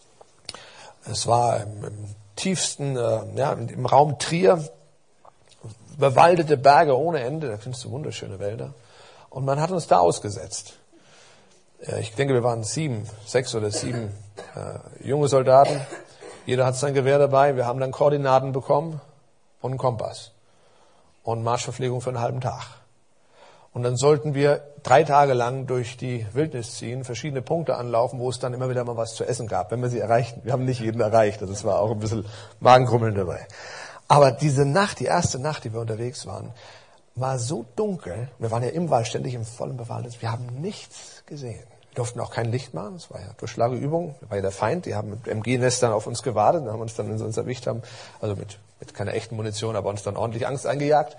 Es war im tiefsten, im Raum Trier, bewaldete Berge ohne Ende, da findest du wunderschöne Wälder. Und man hat uns da ausgesetzt. Ich denke, wir waren 6 oder 7 junge Soldaten. Jeder hat sein Gewehr dabei. Wir haben dann Koordinaten bekommen und einen Kompass. Und Marschverpflegung für einen halben Tag. Und dann sollten wir 3 Tage lang durch die Wildnis ziehen, verschiedene Punkte anlaufen, wo es dann immer wieder mal was zu essen gab, wenn wir sie erreichten. Wir haben nicht jeden erreicht, also es war auch ein bisschen Magenkrummeln dabei. Aber diese Nacht, die erste Nacht, die wir unterwegs waren, war so dunkel. Wir waren ja im Wald, ständig im vollen Bewald. Wir haben nichts gesehen. Wir durften auch kein Licht machen. Das war ja Durchschlageübung. Da war ja der Feind. Die haben mit MG-Nestern auf uns gewartet und haben uns dann, wenn sie uns erwischt haben, also mit keiner echten Munition, aber uns dann ordentlich Angst eingejagt.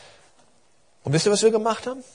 Und wisst ihr, was wir gemacht haben?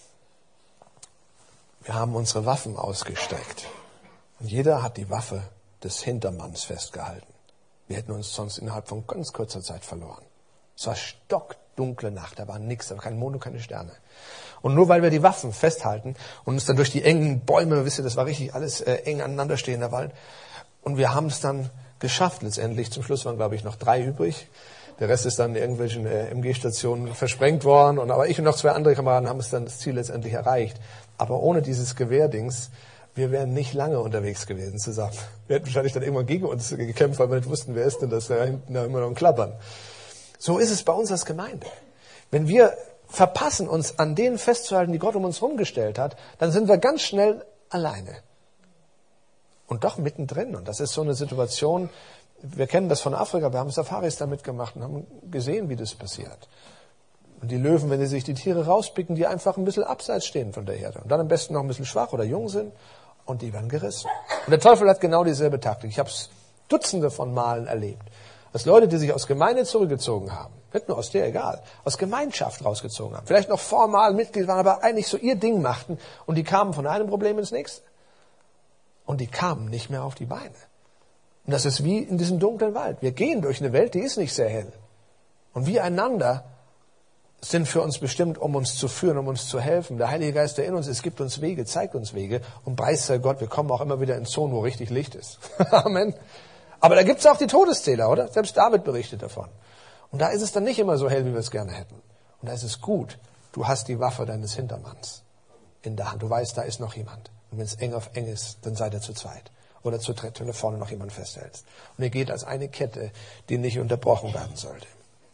Wir haben unsere Waffen ausgestreckt. Und jeder hat die Waffe des Hintermanns festgehalten. Wir hätten uns sonst innerhalb von ganz kurzer Zeit verloren. Es war stockdunkle Nacht, da war nichts, da war kein Mond und keine Sterne. Und nur weil wir die Waffen festhalten und uns dann durch die engen Bäume, wisst ihr, das war richtig alles eng aneinander stehender Wald. Und wir haben es dann geschafft letztendlich. Zum Schluss waren, glaube ich, noch 3 übrig. Der Rest ist dann in irgendwelchen MG-Stationen versprengt worden. Aber ich und noch 2 andere Kameraden haben es dann das Ziel letztendlich erreicht. Aber ohne dieses Gewehrdings, wir wären nicht lange unterwegs gewesen zusammen. Wir hätten wahrscheinlich dann irgendwann gegen uns gekämpft, weil wir nicht wussten, wer ist denn das da hinten da immer noch ein Klappern. So ist es bei uns als Gemeinde. Wenn wir verpassen, uns an denen festzuhalten, die Gott um uns herum gestellt hat, dann sind wir ganz schnell alleine. Und doch mittendrin. Und das ist so eine Situation, wir kennen das von Afrika, wir haben Safaris damit gemacht und haben gesehen, wie das passiert. Und die Löwen, wenn sie sich die Tiere rauspicken, die einfach ein bisschen abseits stehen von der Herde. Und dann am besten noch ein bisschen schwach oder jung sind. Und die werden gerissen. Und der Teufel hat genau dieselbe Taktik. Ich habe es Dutzende von Malen erlebt. Dass Leute, die sich aus Gemeinde zurückgezogen haben, nicht nur aus der, egal, aus Gemeinschaft rausgezogen haben, vielleicht noch formal Mitglied waren, aber eigentlich so ihr Ding machten und die kamen von einem Problem ins nächste. Und die kamen nicht mehr auf die Beine. Und das ist wie in diesem dunklen Wald. Wir gehen durch eine Welt, die ist nicht sehr hell. Und wir einander sind für uns bestimmt, um uns zu führen, um uns zu helfen. Der Heilige Geist, der in uns ist, gibt uns Wege, zeigt uns Wege. Und preis sei Gott, wir kommen auch immer wieder in Zonen, wo richtig Licht ist. Amen. Aber da gibt's auch die Todeszähler, oder? Selbst David berichtet davon. Und da ist es dann nicht immer so hell, wie wir es gerne hätten. Und da ist es gut, du hast die Waffe deines Hintermanns in der Hand. Du weißt, da ist noch jemand. Und wenn es eng auf eng ist, dann seid ihr zu zweit. Oder zu dritt, wenn du vorne noch jemand festhältst. Und ihr geht als eine Kette, die nicht unterbrochen werden sollte.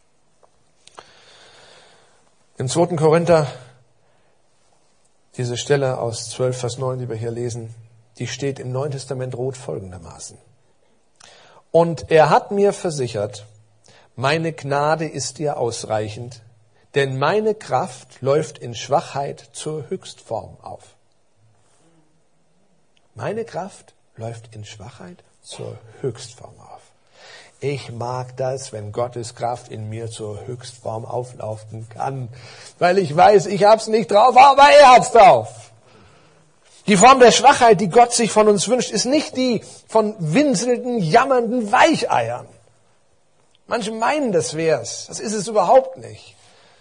Im 2. Korinther, diese Stelle aus 12, Vers 9, die wir hier lesen, die steht im Neuen Testament rot folgendermaßen. Und er hat mir versichert, meine Gnade ist dir ausreichend, denn meine Kraft läuft in Schwachheit zur Höchstform auf. Meine Kraft läuft in Schwachheit zur Höchstform auf. Ich mag das, wenn Gottes Kraft in mir zur Höchstform auflaufen kann, weil ich weiß, ich hab's nicht drauf, aber er hat's drauf. Die Form der Schwachheit, die Gott sich von uns wünscht, ist nicht die von winselnden, jammernden Weicheiern. Manche meinen, das wär's. Das ist es überhaupt nicht.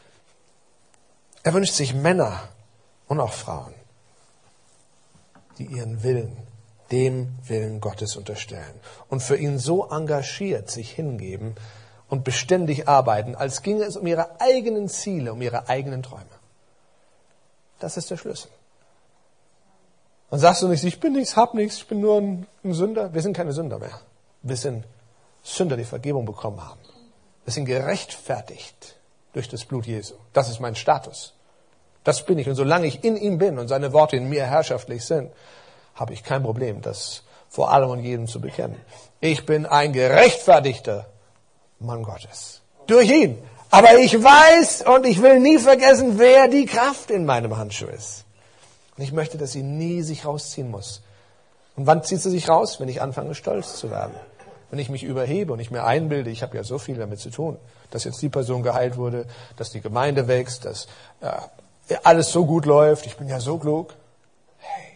Er wünscht sich Männer und auch Frauen, die ihren Willen, dem Willen Gottes unterstellen und für ihn so engagiert sich hingeben und beständig arbeiten, als ginge es um ihre eigenen Ziele, um ihre eigenen Träume. Das ist der Schlüssel. Dann sagst du nicht, ich bin nichts, hab nichts, ich bin nur ein Sünder. Wir sind keine Sünder mehr. Wir sind Sünder, die Vergebung bekommen haben. Wir sind gerechtfertigt durch das Blut Jesu. Das ist mein Status. Das bin ich. Und solange ich in ihm bin und seine Worte in mir herrschaftlich sind, habe ich kein Problem, das vor allem und jedem zu bekennen. Ich bin ein gerechtfertigter Mann Gottes. Durch ihn. Aber ich weiß und ich will nie vergessen, wer die Kraft in meinem Handschuh ist. Und ich möchte, dass sie nie sich rausziehen muss. Und wann zieht sie sich raus? Wenn ich anfange, stolz zu werden. Wenn ich mich überhebe und ich mir einbilde, ich habe ja so viel damit zu tun, dass jetzt die Person geheilt wurde, dass die Gemeinde wächst, dass alles so gut läuft, ich bin ja so klug. Hey.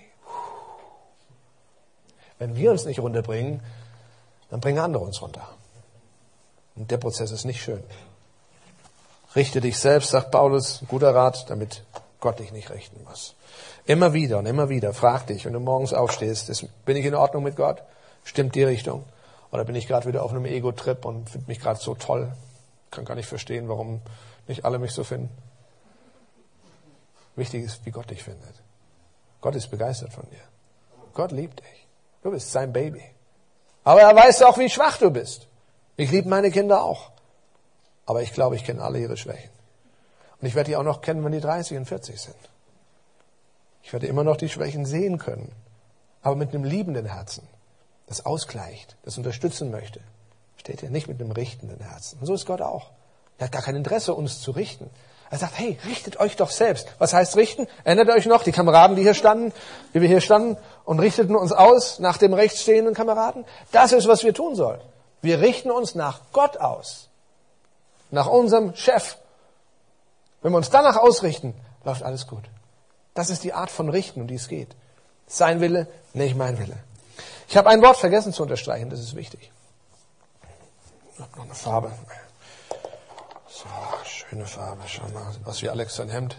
Wenn wir uns nicht runterbringen, dann bringen andere uns runter. Und der Prozess ist nicht schön. Richte dich selbst, sagt Paulus, guter Rat, damit Gott dich nicht richten muss. Immer wieder und immer wieder frag dich, wenn du morgens aufstehst, bin ich in Ordnung mit Gott? Stimmt die Richtung? Oder bin ich gerade wieder auf einem Ego-Trip und finde mich gerade so toll? Kann gar nicht verstehen, warum nicht alle mich so finden. Wichtig ist, wie Gott dich findet. Gott ist begeistert von dir. Gott liebt dich. Du bist sein Baby. Aber er weiß auch, wie schwach du bist. Ich liebe meine Kinder auch. Aber ich glaube, ich kenne alle ihre Schwächen. Und ich werde die auch noch kennen, wenn die 30 und 40 sind. Ich werde immer noch die Schwächen sehen können. Aber mit einem liebenden Herzen, das ausgleicht, das unterstützen möchte. Steht ihr nicht mit einem richtenden Herzen. Und so ist Gott auch. Er hat gar kein Interesse, uns zu richten. Er sagt, hey, richtet euch doch selbst. Was heißt richten? Erinnert euch noch, die Kameraden, wie wir hier standen und richteten uns aus nach dem rechtsstehenden Kameraden? Das ist, was wir tun sollen. Wir richten uns nach Gott aus. Nach unserem Chef. Wenn wir uns danach ausrichten, läuft alles gut. Das ist die Art von Richten, um die es geht. Sein Wille, nicht mein Wille. Ich habe ein Wort vergessen zu unterstreichen, das ist wichtig. Ich habe noch eine Farbe. So, schöne Farbe. Schau mal, was wie Alex sein Hemd.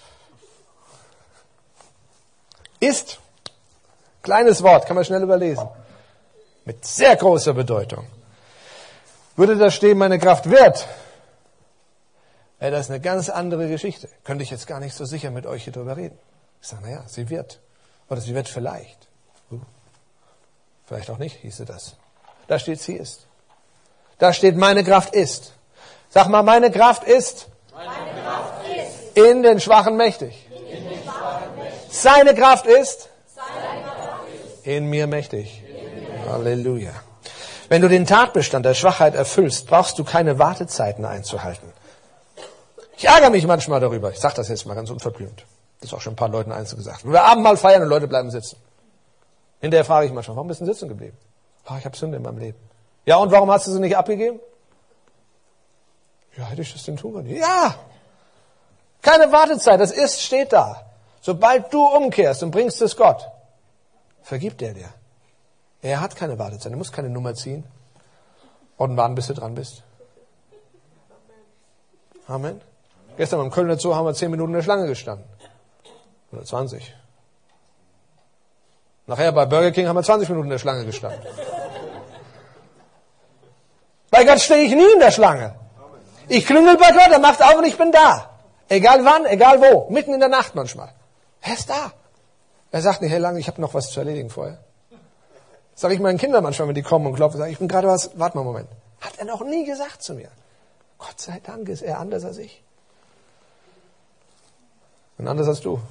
Ist. Kleines Wort, kann man schnell überlesen. Mit sehr großer Bedeutung. Würde da stehen, meine Kraft wird, wäre das eine ganz andere Geschichte. Könnte ich jetzt gar nicht so sicher mit euch hier drüber reden. Ich sage, naja, sie wird. Oder sie wird vielleicht. Vielleicht auch nicht, hieße das. Da steht, sie ist. Da steht, meine Kraft ist. Sag mal, meine Kraft ist. Meine Kraft ist. In den Schwachen mächtig. In den Schwachen mächtig. Seine Kraft ist. Seine In mir mächtig. Halleluja. Wenn du den Tatbestand der Schwachheit erfüllst, brauchst du keine Wartezeiten einzuhalten. Ich ärgere mich manchmal darüber. Ich sage das jetzt mal ganz unverblümt. Das ist auch schon ein paar Leuten einzeln gesagt. Wenn wir Abendmahl feiern und Leute bleiben sitzen. Hinterher frage ich manchmal, warum bist du sitzen geblieben? Ich habe Sünde in meinem Leben. Ja, und warum hast du sie nicht abgegeben? Ja, hätte ich das denn tun können? Ja! Keine Wartezeit, das ist, steht da. Sobald du umkehrst und bringst es Gott, vergibt er dir. Er hat keine Wartezeit, er muss keine Nummer ziehen und warten, bis du dran bist. Amen. Gestern beim Kölner Zoo haben wir 10 Minuten in der Schlange gestanden. Oder 20. Nachher bei Burger King haben wir 20 Minuten in der Schlange gestanden. Bei Gott stehe ich nie in der Schlange. Ich klingel bei Gott, er macht auf und ich bin da. Egal wann, egal wo. Mitten in der Nacht manchmal. Er ist da. Er sagt nicht, hey Lange, ich habe noch was zu erledigen vorher. Sag ich meinen Kindern manchmal, wenn die kommen und klopfen, sage ich bin gerade was, warte mal einen Moment. Hat er noch nie gesagt zu mir. Gott sei Dank ist er anders als ich. Und anders als du.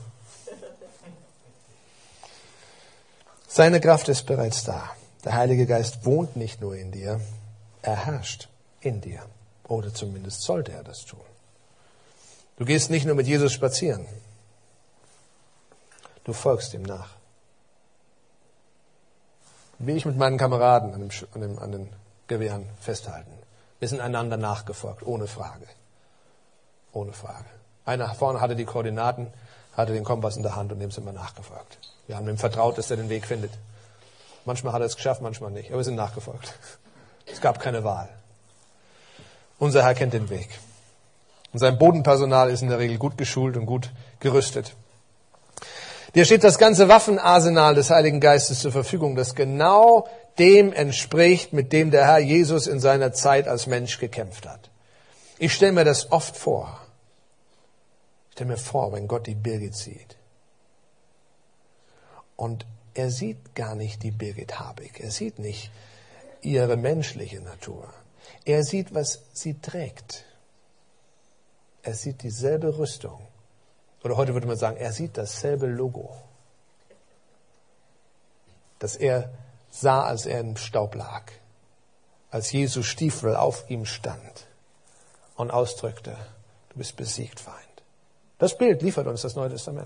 Seine Kraft ist bereits da. Der Heilige Geist wohnt nicht nur in dir, er herrscht in dir. Oder zumindest sollte er das tun. Du gehst nicht nur mit Jesus spazieren. Du folgst ihm nach. Wie ich mit meinen Kameraden an den Gewehren festhalten. Wir sind einander nachgefolgt, ohne Frage. Ohne Frage. Einer vorne hatte die Koordinaten, hatte den Kompass in der Hand und dem sind wir nachgefolgt. Wir haben ihm vertraut, dass er den Weg findet. Manchmal hat er es geschafft, manchmal nicht. Aber wir sind nachgefolgt. Es gab keine Wahl. Unser Herr kennt den Weg. Und sein Bodenpersonal ist in der Regel gut geschult und gut gerüstet. Dir steht das ganze Waffenarsenal des Heiligen Geistes zur Verfügung, das genau dem entspricht, mit dem der Herr Jesus in seiner Zeit als Mensch gekämpft hat. Ich stelle mir das oft vor. Ich stelle mir vor, wenn Gott die Birgit sieht. Und er sieht gar nicht die Birgit Habig. Er sieht nicht ihre menschliche Natur. Er sieht, was sie trägt. Er sieht dieselbe Rüstung. Oder heute würde man sagen, er sieht dasselbe Logo, das er sah, als er im Staub lag, als Jesu Stiefel auf ihm stand und ausdrückte, du bist besiegt, Feind. Das Bild liefert uns das Neue Testament.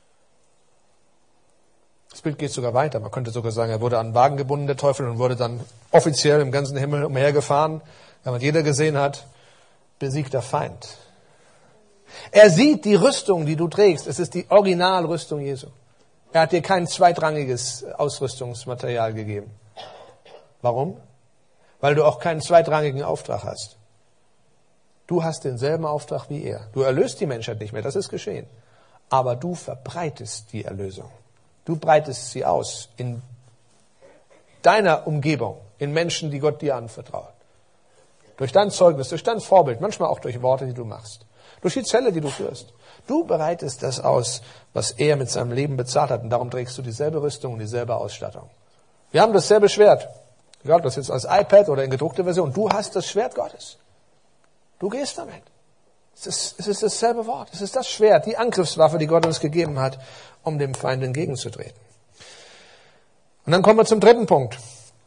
Das Bild geht sogar weiter. Man könnte sogar sagen, er wurde an den Wagen gebunden, der Teufel, und wurde dann offiziell im ganzen Himmel umhergefahren, damit jeder gesehen hat, besiegter Feind. Er sieht die Rüstung, die du trägst. Es ist die Originalrüstung Jesu. Er hat dir kein zweitrangiges Ausrüstungsmaterial gegeben. Warum? Weil du auch keinen zweitrangigen Auftrag hast. Du hast denselben Auftrag wie er. Du erlöst die Menschheit nicht mehr, das ist geschehen. Aber du verbreitest die Erlösung. Du breitest sie aus in deiner Umgebung, in Menschen, die Gott dir anvertraut. Durch dein Zeugnis, durch dein Vorbild, manchmal auch durch Worte, die du machst. Durch die Zelle, die du führst. Du bereitest das aus, was er mit seinem Leben bezahlt hat. Und darum trägst du dieselbe Rüstung und dieselbe Ausstattung. Wir haben dasselbe Schwert. Egal, ob das jetzt als iPad oder in gedruckter Version. Du hast das Schwert Gottes. Du gehst damit. Es ist dasselbe Wort. Es ist das Schwert, die Angriffswaffe, die Gott uns gegeben hat, um dem Feind entgegenzutreten. Und dann kommen wir zum dritten Punkt.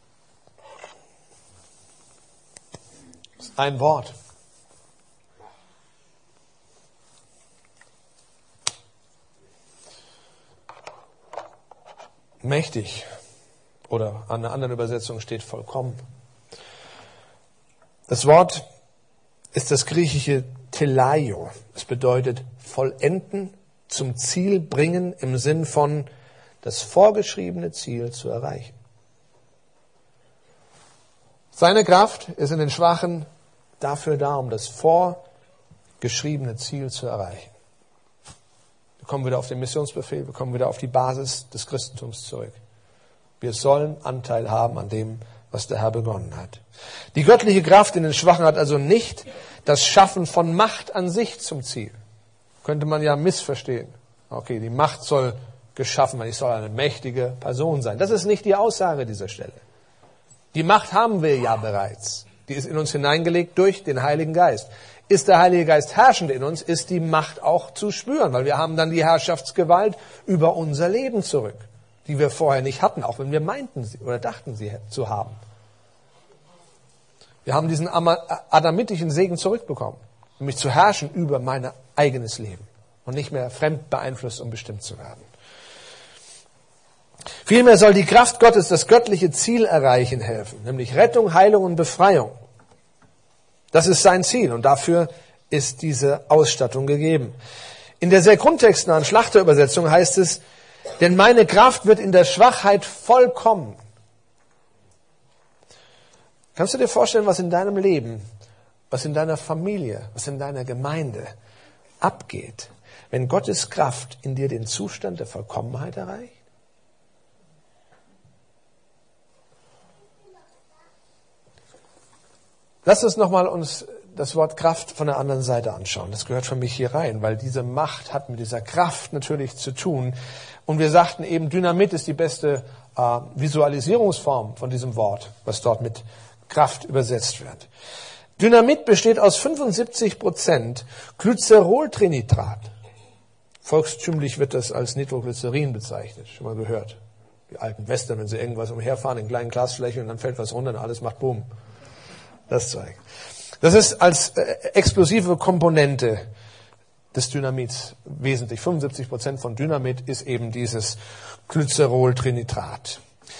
Das ist ein Wort. Mächtig. Oder an einer anderen Übersetzung steht vollkommen. Das Wort ist das griechische Telaio. Es bedeutet vollenden, zum Ziel bringen, im Sinn von das vorgeschriebene Ziel zu erreichen. Seine Kraft ist in den Schwachen dafür da, um das vorgeschriebene Ziel zu erreichen. Wir kommen wieder auf den Missionsbefehl, wir kommen wieder auf die Basis des Christentums zurück. Wir sollen Anteil haben an dem, was der Herr begonnen hat. Die göttliche Kraft in den Schwachen hat also nicht das Schaffen von Macht an sich zum Ziel. Könnte man ja missverstehen. Okay, die Macht soll geschaffen werden, ich soll eine mächtige Person sein. Das ist nicht die Aussage dieser Stelle. Die Macht haben wir ja bereits. Die ist in uns hineingelegt durch den Heiligen Geist. Ist der Heilige Geist herrschend in uns, ist die Macht auch zu spüren, weil wir haben dann die Herrschaftsgewalt über unser Leben zurück. die wir vorher nicht hatten, auch wenn wir meinten oder dachten, sie zu haben. Wir haben diesen adamitischen Segen zurückbekommen, nämlich zu herrschen über mein eigenes Leben und nicht mehr fremd beeinflusst, um bestimmt zu werden. Vielmehr soll die Kraft Gottes das göttliche Ziel erreichen helfen, nämlich Rettung, Heilung und Befreiung. Das ist sein Ziel und dafür ist diese Ausstattung gegeben. In der sehr grundtextnahen Schlachterübersetzung heißt es, denn meine Kraft wird in der Schwachheit vollkommen. Kannst du dir vorstellen, was in deinem Leben, was in deiner Familie, was in deiner Gemeinde abgeht, wenn Gottes Kraft in dir den Zustand der Vollkommenheit erreicht? Lass uns nochmal uns das Wort Kraft von der anderen Seite anschauen. Das gehört für mich hier rein, weil diese Macht hat mit dieser Kraft natürlich zu tun. Und wir sagten eben, Dynamit ist die beste Visualisierungsform von diesem Wort, was dort mit Kraft übersetzt wird. Dynamit besteht aus 75% Glyceroltrinitrat. Volkstümlich wird das als Nitroglycerin bezeichnet. Schon mal gehört. Die alten Western, wenn sie irgendwas umherfahren in kleinen Glasflächen und dann fällt was runter und alles macht Boom. Das Zeug. Das ist als explosive Komponente des Dynamits wesentlich. 75% von Dynamit ist eben dieses Glyceroltrinitrat.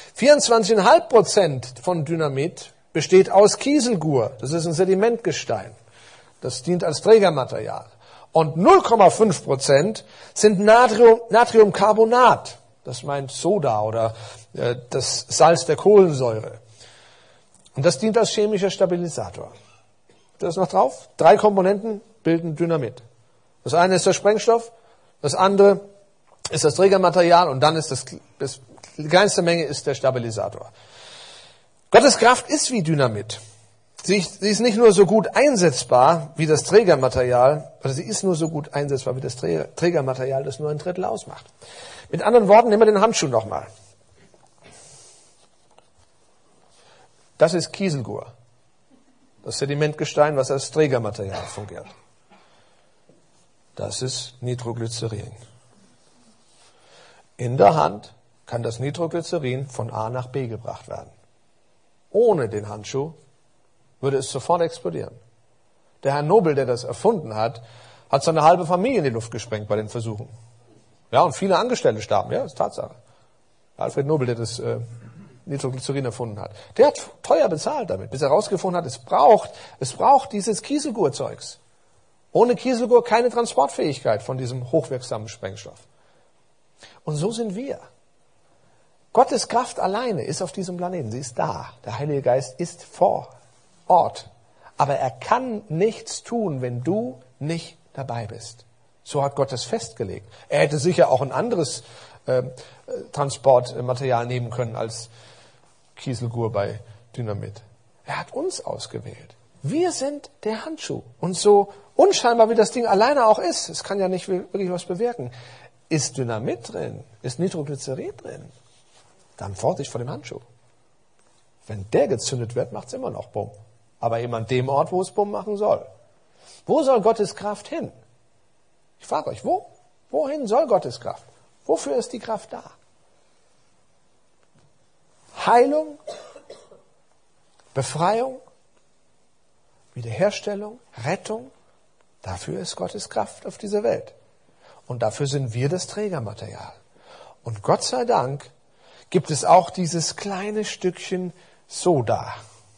24,5% von Dynamit besteht aus Kieselgur. Das ist ein Sedimentgestein. Das dient als Trägermaterial. Und 0,5% sind Natriumcarbonat. Das meint Soda oder das Salz der Kohlensäure. Und das dient als chemischer Stabilisator. Das ist noch drauf. 3 Komponenten bilden Dynamit. Das eine ist der Sprengstoff, das andere ist das Trägermaterial und dann ist die kleinste Menge ist der Stabilisator. Gottes Kraft ist wie Dynamit. Sie ist nicht nur so gut einsetzbar wie das Trägermaterial, oder sie ist nur so gut einsetzbar wie das Trägermaterial, das nur 1/3 ausmacht. Mit anderen Worten, nehmen wir den Handschuh nochmal. Das ist Kieselgur. Das Sedimentgestein, was als Trägermaterial fungiert. Das ist Nitroglycerin. In der Hand kann das Nitroglycerin von A nach B gebracht werden. Ohne den Handschuh würde es sofort explodieren. Der Herr Nobel, der das erfunden hat, hat seine halbe Familie in die Luft gesprengt bei den Versuchen. Ja, und viele Angestellte starben, ja, das ist Tatsache. Alfred Nobel, der das Nitroglycerin erfunden hat. Der hat teuer bezahlt damit, bis er herausgefunden hat, es braucht dieses Kieselgurzeugs. Ohne Kieselgur keine Transportfähigkeit von diesem hochwirksamen Sprengstoff. Und so sind wir. Gottes Kraft alleine ist auf diesem Planeten. Sie ist da. Der Heilige Geist ist vor Ort. Aber er kann nichts tun, wenn du nicht dabei bist. So hat Gott es festgelegt. Er hätte sicher auch ein anderes Transportmaterial nehmen können als Kieselgur bei Dynamit. Er hat uns ausgewählt. Wir sind der Handschuh. Und so unscheinbar wie das Ding alleine auch ist, es kann ja nicht wirklich was bewirken, ist Dynamit drin, ist Nitroglycerin drin, dann Vorsicht vor dem Handschuh. Wenn der gezündet wird, macht es immer noch Bumm. Aber eben an dem Ort, wo es Bumm machen soll. Wo soll Gottes Kraft hin? Ich frage euch, wohin soll Gottes Kraft? Wofür ist die Kraft da? Heilung, Befreiung, Wiederherstellung, Rettung, dafür ist Gottes Kraft auf dieser Welt. Und dafür sind wir das Trägermaterial. Und Gott sei Dank gibt es auch dieses kleine Stückchen Soda.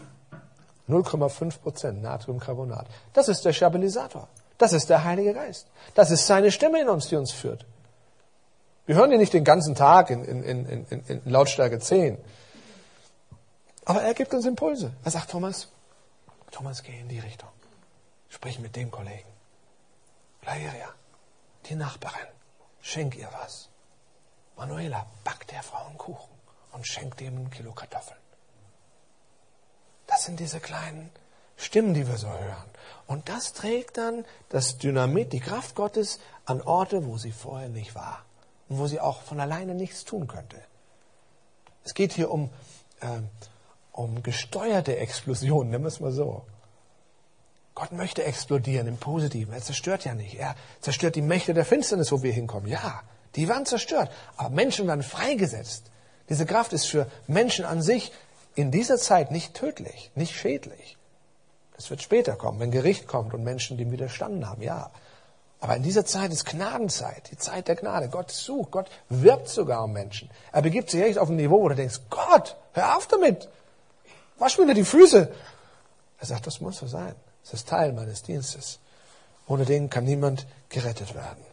0,5% Natriumcarbonat. Das ist der Stabilisator. Das ist der Heilige Geist. Das ist seine Stimme in uns, die uns führt. Wir hören ihn nicht den ganzen Tag in Lautstärke 10. Aber er gibt uns Impulse. Er sagt, Thomas, geh in die Richtung. Sprich mit dem Kollegen. Valeria, die Nachbarin, schenk ihr was. Manuela, back der Frau einen Kuchen und schenk dem 1 Kilo Kartoffeln. Das sind diese kleinen Stimmen, die wir so hören. Und das trägt dann das Dynamit, die Kraft Gottes, an Orte, wo sie vorher nicht war. Und wo sie auch von alleine nichts tun könnte. Es geht hier um gesteuerte Explosionen, nennen wir es mal so. Gott möchte explodieren im Positiven. Er zerstört ja nicht. Er zerstört die Mächte der Finsternis, wo wir hinkommen. Ja, Die waren zerstört. Aber Menschen werden freigesetzt. Diese Kraft ist für Menschen an sich in dieser Zeit nicht tödlich, nicht schädlich. Das wird später kommen, wenn Gericht kommt und Menschen dem widerstanden haben, ja. Aber in dieser Zeit ist Gnadenzeit, die Zeit der Gnade. Gott sucht, Gott wirbt sogar um Menschen. Er begibt sich echt auf ein Niveau, wo du denkst, Gott, hör auf damit. Wasch mir die Füße. Er sagt, das muss so sein. Das ist Teil meines Dienstes. Ohne den kann niemand gerettet werden.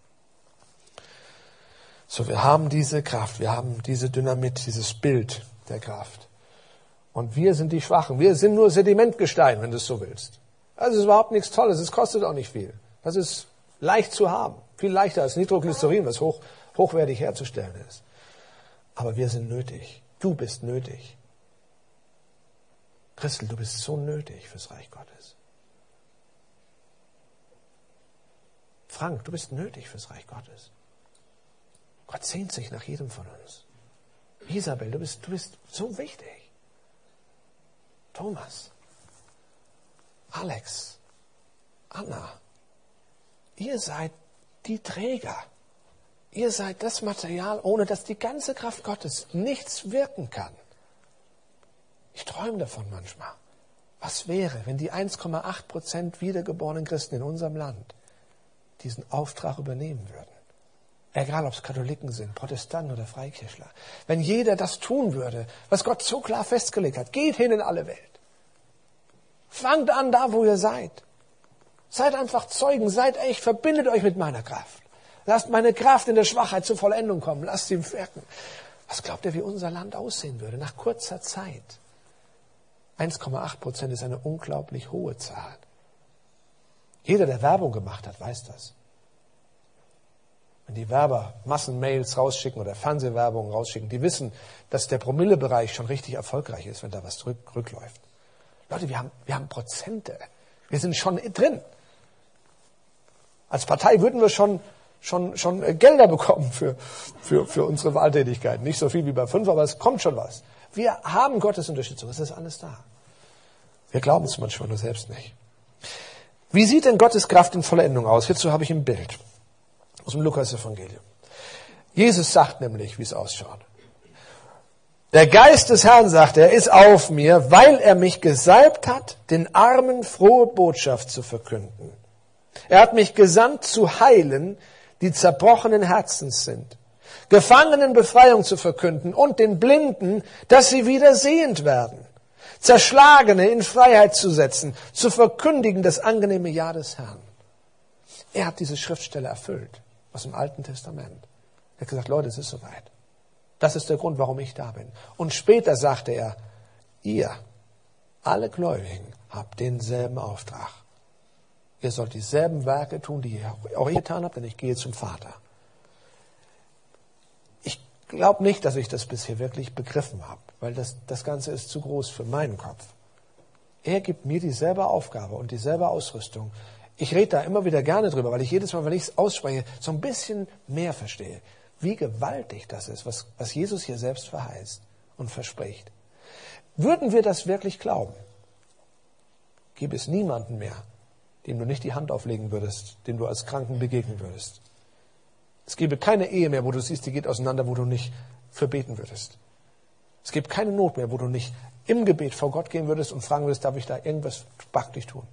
So, wir haben diese Kraft, wir haben diese Dynamit, dieses Bild der Kraft. Und wir sind die Schwachen. Wir sind nur Sedimentgestein, wenn du es so willst. Das ist überhaupt nichts Tolles. Es kostet auch nicht viel. Das ist leicht zu haben. Viel leichter als Nitroglycerin, was hochwertig herzustellen ist. Aber wir sind nötig. Du bist nötig. Christel, du bist so nötig fürs Reich Gottes. Frank, du bist nötig fürs Reich Gottes. Gott sehnt sich nach jedem von uns. Isabel, du bist so wichtig. Thomas, Alex, Anna, ihr seid die Träger. Ihr seid das Material, ohne das die ganze Kraft Gottes nichts wirken kann. Ich träume davon manchmal. Was wäre, wenn die 1,8% wiedergeborenen Christen in unserem Land diesen Auftrag übernehmen würden? Egal, ob es Katholiken sind, Protestanten oder Freikirchler. Wenn jeder das tun würde, was Gott so klar festgelegt hat. Geht hin in alle Welt. Fangt an da, wo ihr seid. Seid einfach Zeugen, seid echt, verbindet euch mit meiner Kraft. Lasst meine Kraft in der Schwachheit zur Vollendung kommen. Lasst sie wirken. Was glaubt ihr, wie unser Land aussehen würde nach kurzer Zeit? 1,8% ist eine unglaublich hohe Zahl. Jeder, der Werbung gemacht hat, weiß das. Wenn die Werber Massenmails rausschicken oder Fernsehwerbung rausschicken, die wissen, dass der Promillebereich schon richtig erfolgreich ist, wenn da was rückläuft. Leute, wir haben Prozente. Wir sind schon drin. Als Partei würden wir schon Gelder bekommen für unsere Wahltätigkeit. Nicht so viel wie bei 5, aber es kommt schon was. Wir haben Gottes Unterstützung. Es ist alles da. Wir glauben es manchmal nur selbst nicht. Wie sieht denn Gottes Kraft in Vollendung aus? Hierzu habe ich ein Bild aus dem Lukas-Evangelium. Jesus sagt nämlich, wie es ausschaut. Der Geist des Herrn, sagt er, ist auf mir, weil er mich gesalbt hat, den Armen frohe Botschaft zu verkünden. Er hat mich gesandt, zu heilen, die zerbrochenen Herzens sind, Gefangenen Befreiung zu verkünden und den Blinden, dass sie wieder sehend werden, Zerschlagene in Freiheit zu setzen, zu verkündigen das angenehme Ja des Herrn. Er hat diese Schriftstelle erfüllt aus dem Alten Testament. Er hat gesagt, Leute, es ist soweit. Das ist der Grund, warum ich da bin. Und später sagte er, ihr, alle Gläubigen, habt denselben Auftrag. Ihr sollt dieselben Werke tun, die ihr auch getan habt, denn ich gehe zum Vater. Ich glaube nicht, dass ich das bisher wirklich begriffen habe, weil das Ganze ist zu groß für meinen Kopf. Er gibt mir dieselbe Aufgabe und dieselbe Ausrüstung. Ich rede da immer wieder gerne drüber, weil ich jedes Mal, wenn ich es ausspreche, so ein bisschen mehr verstehe, wie gewaltig das ist, was Jesus hier selbst verheißt und verspricht. Würden wir das wirklich glauben, gäbe es niemanden mehr, dem du nicht die Hand auflegen würdest, dem du als Kranken begegnen würdest. Es gäbe keine Ehe mehr, wo du siehst, die geht auseinander, wo du nicht für beten würdest. Es gibt keine Not mehr, wo du nicht im Gebet vor Gott gehen würdest und fragen würdest, darf ich da irgendwas praktisch tun?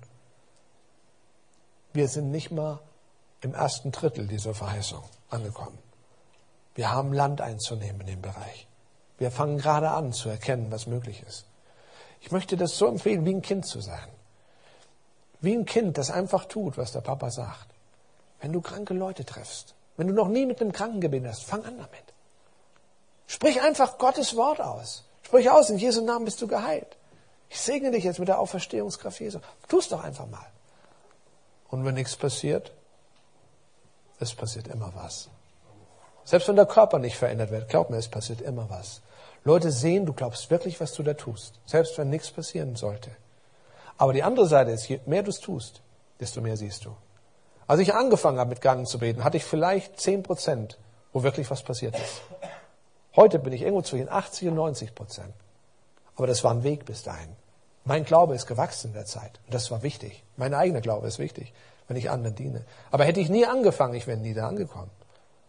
Wir sind nicht mal im ersten Drittel dieser Verheißung angekommen. Wir haben Land einzunehmen in dem Bereich. Wir fangen gerade an zu erkennen, was möglich ist. Ich möchte das so empfehlen, wie ein Kind zu sein. Wie ein Kind, das einfach tut, was der Papa sagt. Wenn du kranke Leute triffst, wenn du noch nie mit einem Kranken gebetet hast, fang an damit. Sprich einfach Gottes Wort aus. Sprich aus, in Jesu Namen bist du geheilt. Ich segne dich jetzt mit der Auferstehungskraft Jesu. Tu es doch einfach mal. Und wenn nichts passiert, es passiert immer was. Selbst wenn der Körper nicht verändert wird, glaub mir, es passiert immer was. Leute sehen, du glaubst wirklich, was du da tust. Selbst wenn nichts passieren sollte. Aber die andere Seite ist, je mehr du es tust, desto mehr siehst du. Als ich angefangen habe, mit Gaben zu beten, hatte ich vielleicht 10%, wo wirklich was passiert ist. Heute bin ich irgendwo zwischen 80 und 90%. Aber das war ein Weg bis dahin. Mein Glaube ist gewachsen in der Zeit. Und das war wichtig. Mein eigener Glaube ist wichtig, wenn ich anderen diene. Aber hätte ich nie angefangen, ich wäre nie da angekommen.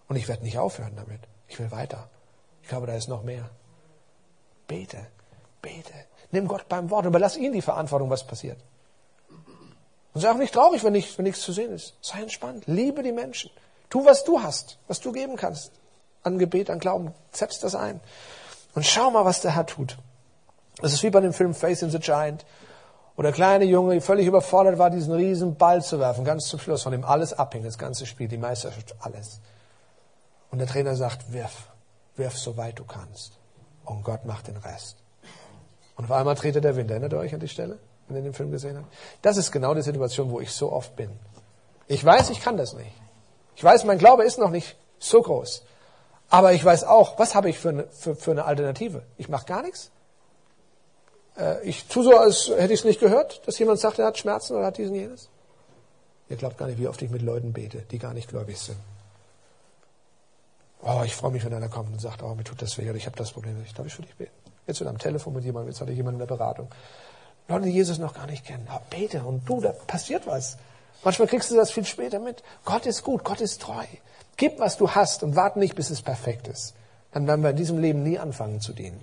Und ich werde nicht aufhören damit. Ich will weiter. Ich glaube, da ist noch mehr. Bete. Nimm Gott beim Wort. Überlass ihm die Verantwortung, was passiert. Und sei auch nicht traurig, wenn nichts zu sehen ist. Sei entspannt. Liebe die Menschen. Tu, was du hast, was du geben kannst. An Gebet, an Glauben. Setz das ein. Und schau mal, was der Herr tut. Das ist wie bei dem Film Facing the Giant, wo der kleine Junge völlig überfordert war, diesen riesen Ball zu werfen, ganz zum Schluss, von dem alles abhing, das ganze Spiel, die Meisterschaft, alles. Und der Trainer sagt, wirf so weit du kannst. Und Gott macht den Rest. Und auf einmal trete der Wind. Erinnert ihr euch an die Stelle, wenn ihr den Film gesehen habt? Das ist genau die Situation, wo ich so oft bin. Ich weiß, ich kann das nicht. Ich weiß, mein Glaube ist noch nicht so groß. Aber ich weiß auch, was habe ich für eine Alternative? Ich mache gar nichts. Ich tue so, als hätte ich es nicht gehört, dass jemand sagt, er hat Schmerzen oder hat dies und jenes. Ihr glaubt gar nicht, wie oft ich mit Leuten bete, die gar nicht gläubig sind. Oh, ich freue mich, wenn einer kommt und sagt, oh, mir tut das weh oder ich habe das Problem. Darf ich für dich beten? Jetzt wird am Telefon mit jemandem, jetzt hatte ich jemanden in der Beratung. Leute, die Jesus noch gar nicht kennen. Aber bete und du, da passiert was. Manchmal kriegst du das viel später mit. Gott ist gut, Gott ist treu. Gib, was du hast und warte nicht, bis es perfekt ist. Dann werden wir in diesem Leben nie anfangen zu dienen.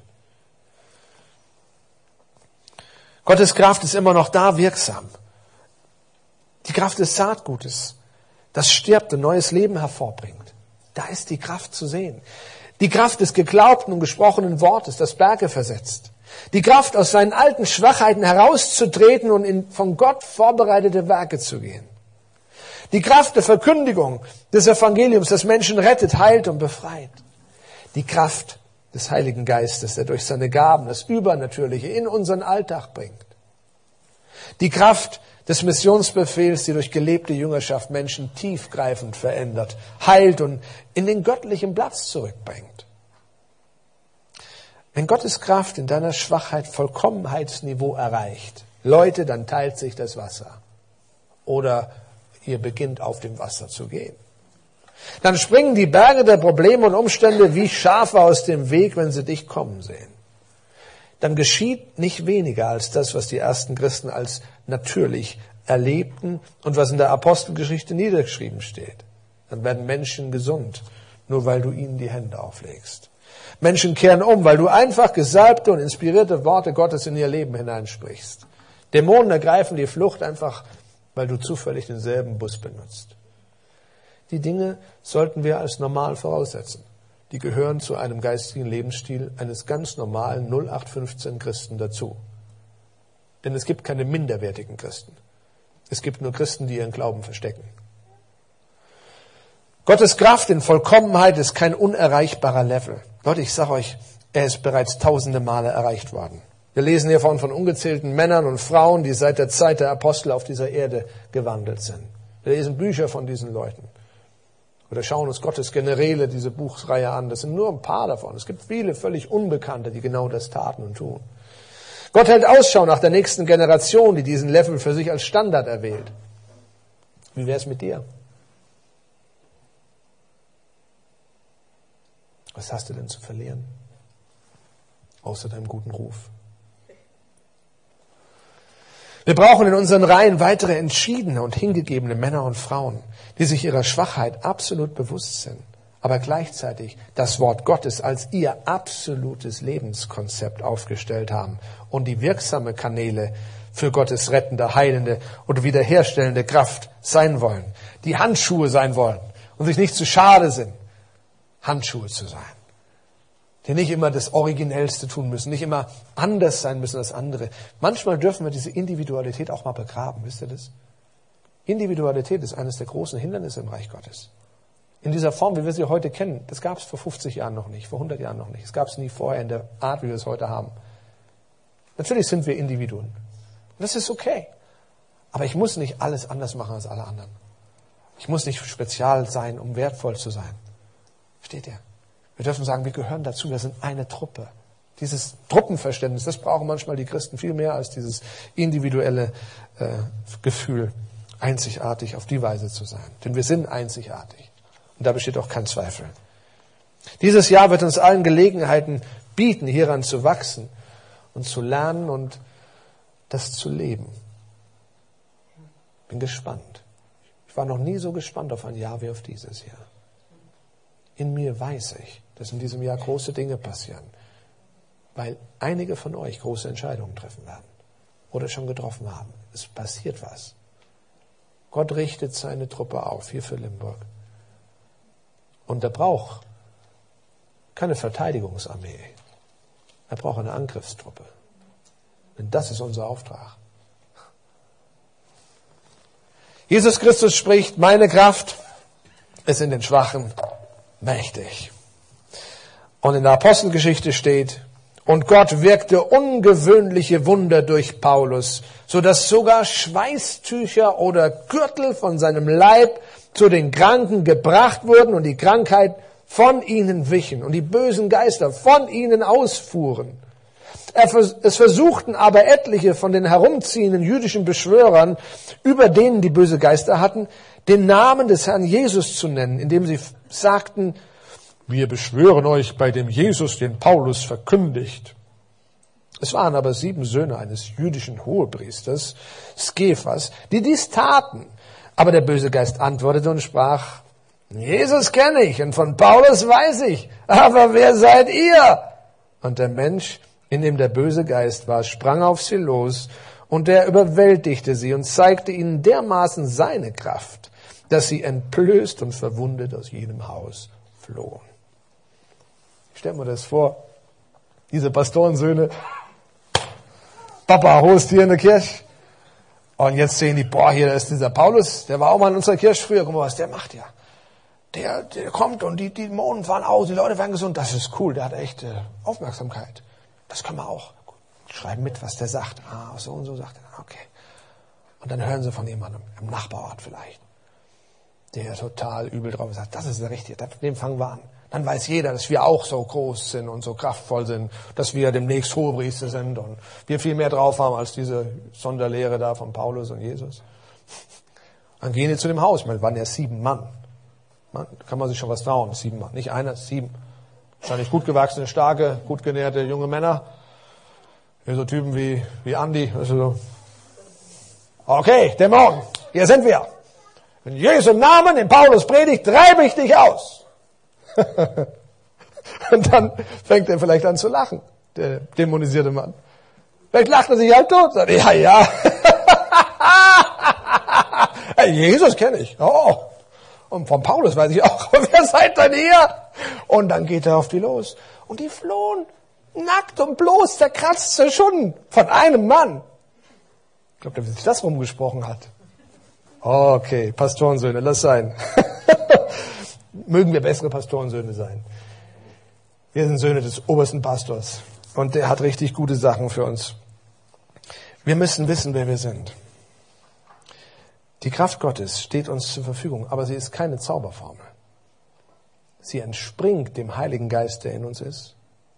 Gottes Kraft ist immer noch da, wirksam. Die Kraft des Saatgutes, das stirbt und neues Leben hervorbringt. Da ist die Kraft zu sehen. Die Kraft des geglaubten und gesprochenen Wortes, das Berge versetzt. Die Kraft, aus seinen alten Schwachheiten herauszutreten und in von Gott vorbereitete Werke zu gehen. Die Kraft der Verkündigung des Evangeliums, das Menschen rettet, heilt und befreit. Die Kraft des Heiligen Geistes, der durch seine Gaben das Übernatürliche in unseren Alltag bringt. Die Kraft des Missionsbefehls, die durch gelebte Jüngerschaft Menschen tiefgreifend verändert, heilt und in den göttlichen Platz zurückbringt. Wenn Gottes Kraft in deiner Schwachheit Vollkommenheitsniveau erreicht, Leute, dann teilt sich das Wasser. Oder ihr beginnt auf dem Wasser zu gehen. Dann springen die Berge der Probleme und Umstände wie Schafe aus dem Weg, wenn sie dich kommen sehen. Dann geschieht nicht weniger als das, was die ersten Christen als natürlich erlebten und was in der Apostelgeschichte niedergeschrieben steht. Dann werden Menschen gesund, nur weil du ihnen die Hände auflegst. Menschen kehren um, weil du einfach gesalbte und inspirierte Worte Gottes in ihr Leben hineinsprichst. Dämonen ergreifen die Flucht einfach, weil du zufällig denselben Bus benutzt. Die Dinge sollten wir als normal voraussetzen. Die gehören zu einem geistigen Lebensstil eines ganz normalen 0815 Christen dazu. Denn es gibt keine minderwertigen Christen. Es gibt nur Christen, die ihren Glauben verstecken. Gottes Kraft in Vollkommenheit ist kein unerreichbarer Level. Leute, ich sage euch, er ist bereits tausende Male erreicht worden. Wir lesen hiervon von ungezählten Männern und Frauen, die seit der Zeit der Apostel auf dieser Erde gewandelt sind. Wir lesen Bücher von diesen Leuten. Oder schauen uns Gottes Generäle, diese Buchreihe an. Das sind nur ein paar davon. Es gibt viele völlig Unbekannte, die genau das taten und tun. Gott hält Ausschau nach der nächsten Generation, die diesen Level für sich als Standard erwählt. Wie wäre es mit dir? Was hast du denn zu verlieren? Außer deinem guten Ruf. Wir brauchen in unseren Reihen weitere entschiedene und hingegebene Männer und Frauen, die sich ihrer Schwachheit absolut bewusst sind, aber gleichzeitig das Wort Gottes als ihr absolutes Lebenskonzept aufgestellt haben und die wirksame Kanäle für Gottes rettende, heilende und wiederherstellende Kraft sein wollen, die Handschuhe sein wollen und sich nicht zu schade sind, Handschuhe zu sein. Die nicht immer das Originellste tun müssen, nicht immer anders sein müssen als andere. Manchmal dürfen wir diese Individualität auch mal begraben, wisst ihr das? Individualität ist eines der großen Hindernisse im Reich Gottes. In dieser Form, wie wir sie heute kennen, das gab es vor 50 Jahren noch nicht, vor 100 Jahren noch nicht. Es gab es nie vorher in der Art, wie wir es heute haben. Natürlich sind wir Individuen. Und das ist okay. Aber ich muss nicht alles anders machen als alle anderen. Ich muss nicht spezial sein, um wertvoll zu sein. Versteht ihr? Wir dürfen sagen, wir gehören dazu, wir sind eine Truppe. Dieses Truppenverständnis, das brauchen manchmal die Christen viel mehr als dieses individuelle Gefühl, einzigartig auf die Weise zu sein. Denn wir sind einzigartig. Und da besteht auch kein Zweifel. Dieses Jahr wird uns allen Gelegenheiten bieten, hieran zu wachsen und zu lernen und das zu leben. Bin gespannt. Ich war noch nie so gespannt auf ein Jahr wie auf dieses Jahr. In mir weiß ich, dass in diesem Jahr große Dinge passieren, weil einige von euch große Entscheidungen treffen werden oder schon getroffen haben. Es passiert was. Gott richtet seine Truppe auf, hier für Limburg. Und er braucht keine Verteidigungsarmee. Er braucht eine Angriffstruppe. Denn das ist unser Auftrag. Jesus Christus spricht, meine Kraft ist in den Schwachen mächtig. Und in der Apostelgeschichte steht, und Gott wirkte ungewöhnliche Wunder durch Paulus, so dass sogar Schweißtücher oder Gürtel von seinem Leib zu den Kranken gebracht wurden und die Krankheit von ihnen wichen und die bösen Geister von ihnen ausfuhren. Es versuchten aber etliche von den herumziehenden jüdischen Beschwörern, über denen die böse Geister hatten, den Namen des Herrn Jesus zu nennen, indem sie sagten, wir beschwören euch bei dem Jesus, den Paulus verkündigt. Es waren aber 7 Söhne eines jüdischen Hohepriesters, Skephas, die dies taten. Aber der böse Geist antwortete und sprach, Jesus kenne ich und von Paulus weiß ich, aber wer seid ihr? Und der Mensch, in dem der böse Geist war, sprang auf sie los und er überwältigte sie und zeigte ihnen dermaßen seine Kraft, dass sie entblößt und verwundet aus jedem Haus flohen. Stell mir das vor, diese Pastorensöhne, Papa, holst hier in der Kirche? Und jetzt sehen die, boah, hier ist dieser Paulus, der war auch mal in unserer Kirche früher, guck mal, was der macht ja. Der kommt und die Dämonen fahren aus, die Leute werden gesund, das ist cool, der hat echt Aufmerksamkeit. Das können wir auch. Schreiben mit, was der sagt. Ah, so und so sagt er, okay. Und dann hören sie von jemandem, im Nachbarort vielleicht, der total übel drauf ist, sagt, das ist der Richtige, dem fangen wir an. Dann weiß jeder, dass wir auch so groß sind und so kraftvoll sind, dass wir demnächst Hohepriester sind und wir viel mehr drauf haben als diese Sonderlehre da von Paulus und Jesus. Dann gehen die zu dem Haus, weil waren ja 7 Mann. Man, kann man sich schon was trauen, 7 Mann. Nicht einer, 7. Wahrscheinlich gut gewachsene, starke, gut genährte junge Männer. Hier so Typen wie Andi. Also, okay, Dämon, hier sind wir. In Jesu Namen, in Paulus Predigt, treibe ich dich aus. Und dann fängt er vielleicht an zu lachen, der dämonisierte Mann. Vielleicht lacht er sich halt tot. Sagt, ja. Hey, Jesus kenne ich. Oh. Und von Paulus weiß ich auch. Aber wer seid denn ihr? Und dann geht er auf die los. Und die flohen nackt und bloß, zerkratzt, zerschunden von einem Mann. Ich glaube, dass sich das rumgesprochen hat. Okay, Pastorensöhne, lass sein. Mögen wir bessere Pastorensöhne sein. Wir sind Söhne des obersten Pastors. Und der hat richtig gute Sachen für uns. Wir müssen wissen, wer wir sind. Die Kraft Gottes steht uns zur Verfügung, aber sie ist keine Zauberformel. Sie entspringt dem Heiligen Geist, der in uns ist,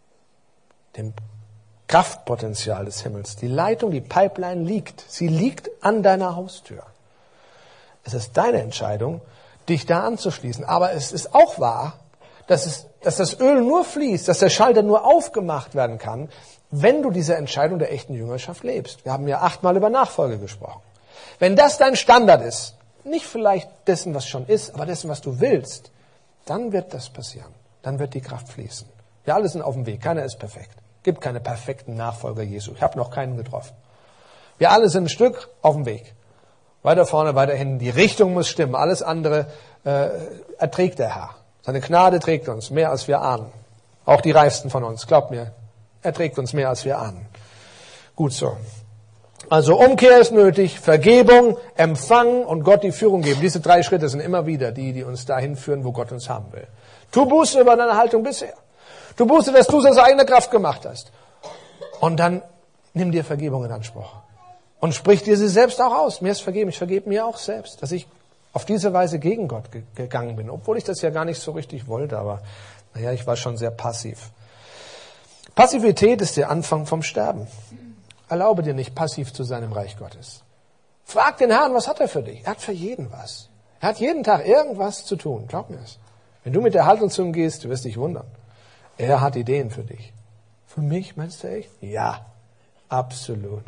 dem Kraftpotenzial des Himmels. Die Leitung, die Pipeline liegt. Sie liegt an deiner Haustür. Es ist deine Entscheidung, dich da anzuschließen. Aber es ist auch wahr, dass das Öl nur fließt, dass der Schalter nur aufgemacht werden kann, wenn du diese Entscheidung der echten Jüngerschaft lebst. Wir haben ja 8-mal über Nachfolge gesprochen. Wenn das dein Standard ist, nicht vielleicht dessen, was schon ist, aber dessen, was du willst, dann wird das passieren. Dann wird die Kraft fließen. Wir alle sind auf dem Weg. Keiner ist perfekt. Gibt keine perfekten Nachfolger Jesu. Ich habe noch keinen getroffen. Wir alle sind ein Stück auf dem Weg. Weiter vorne, weiter hinten. Die Richtung muss stimmen. Alles andere erträgt der Herr. Seine Gnade trägt uns mehr, als wir ahnen. Auch die Reifsten von uns. Glaubt mir, er trägt uns mehr, als wir ahnen. Gut so. Also Umkehr ist nötig, Vergebung, Empfangen und Gott die Führung geben. Diese 3 Schritte sind immer wieder die uns dahin führen, wo Gott uns haben will. Tu Buße über deine Haltung bisher. Tu Buße, dass du es aus eigener Kraft gemacht hast. Und dann nimm dir Vergebung in Anspruch. Und sprich dir sie selbst auch aus. Mir ist vergeben, ich vergebe mir auch selbst, dass ich auf diese Weise gegen Gott gegangen bin. Obwohl ich das ja gar nicht so richtig wollte, aber ich war schon sehr passiv. Passivität ist der Anfang vom Sterben. Erlaube dir nicht, passiv zu sein im Reich Gottes. Frag den Herrn, was hat er für dich? Er hat für jeden was. Er hat jeden Tag irgendwas zu tun. Glaub mir es. Wenn du mit der Haltung zu ihm gehst, du wirst dich wundern. Er hat Ideen für dich. Für mich, meinst du echt? Ja, absolut.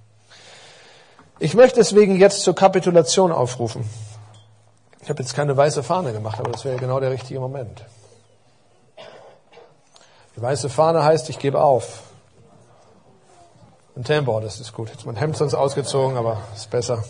Ich möchte deswegen jetzt zur Kapitulation aufrufen. Ich habe jetzt keine weiße Fahne gemacht, aber das wäre genau der richtige Moment. Die weiße Fahne heißt, ich gebe auf. Ein Tempo, das ist gut. Jetzt mein Hemd sonst ausgezogen, aber ist besser.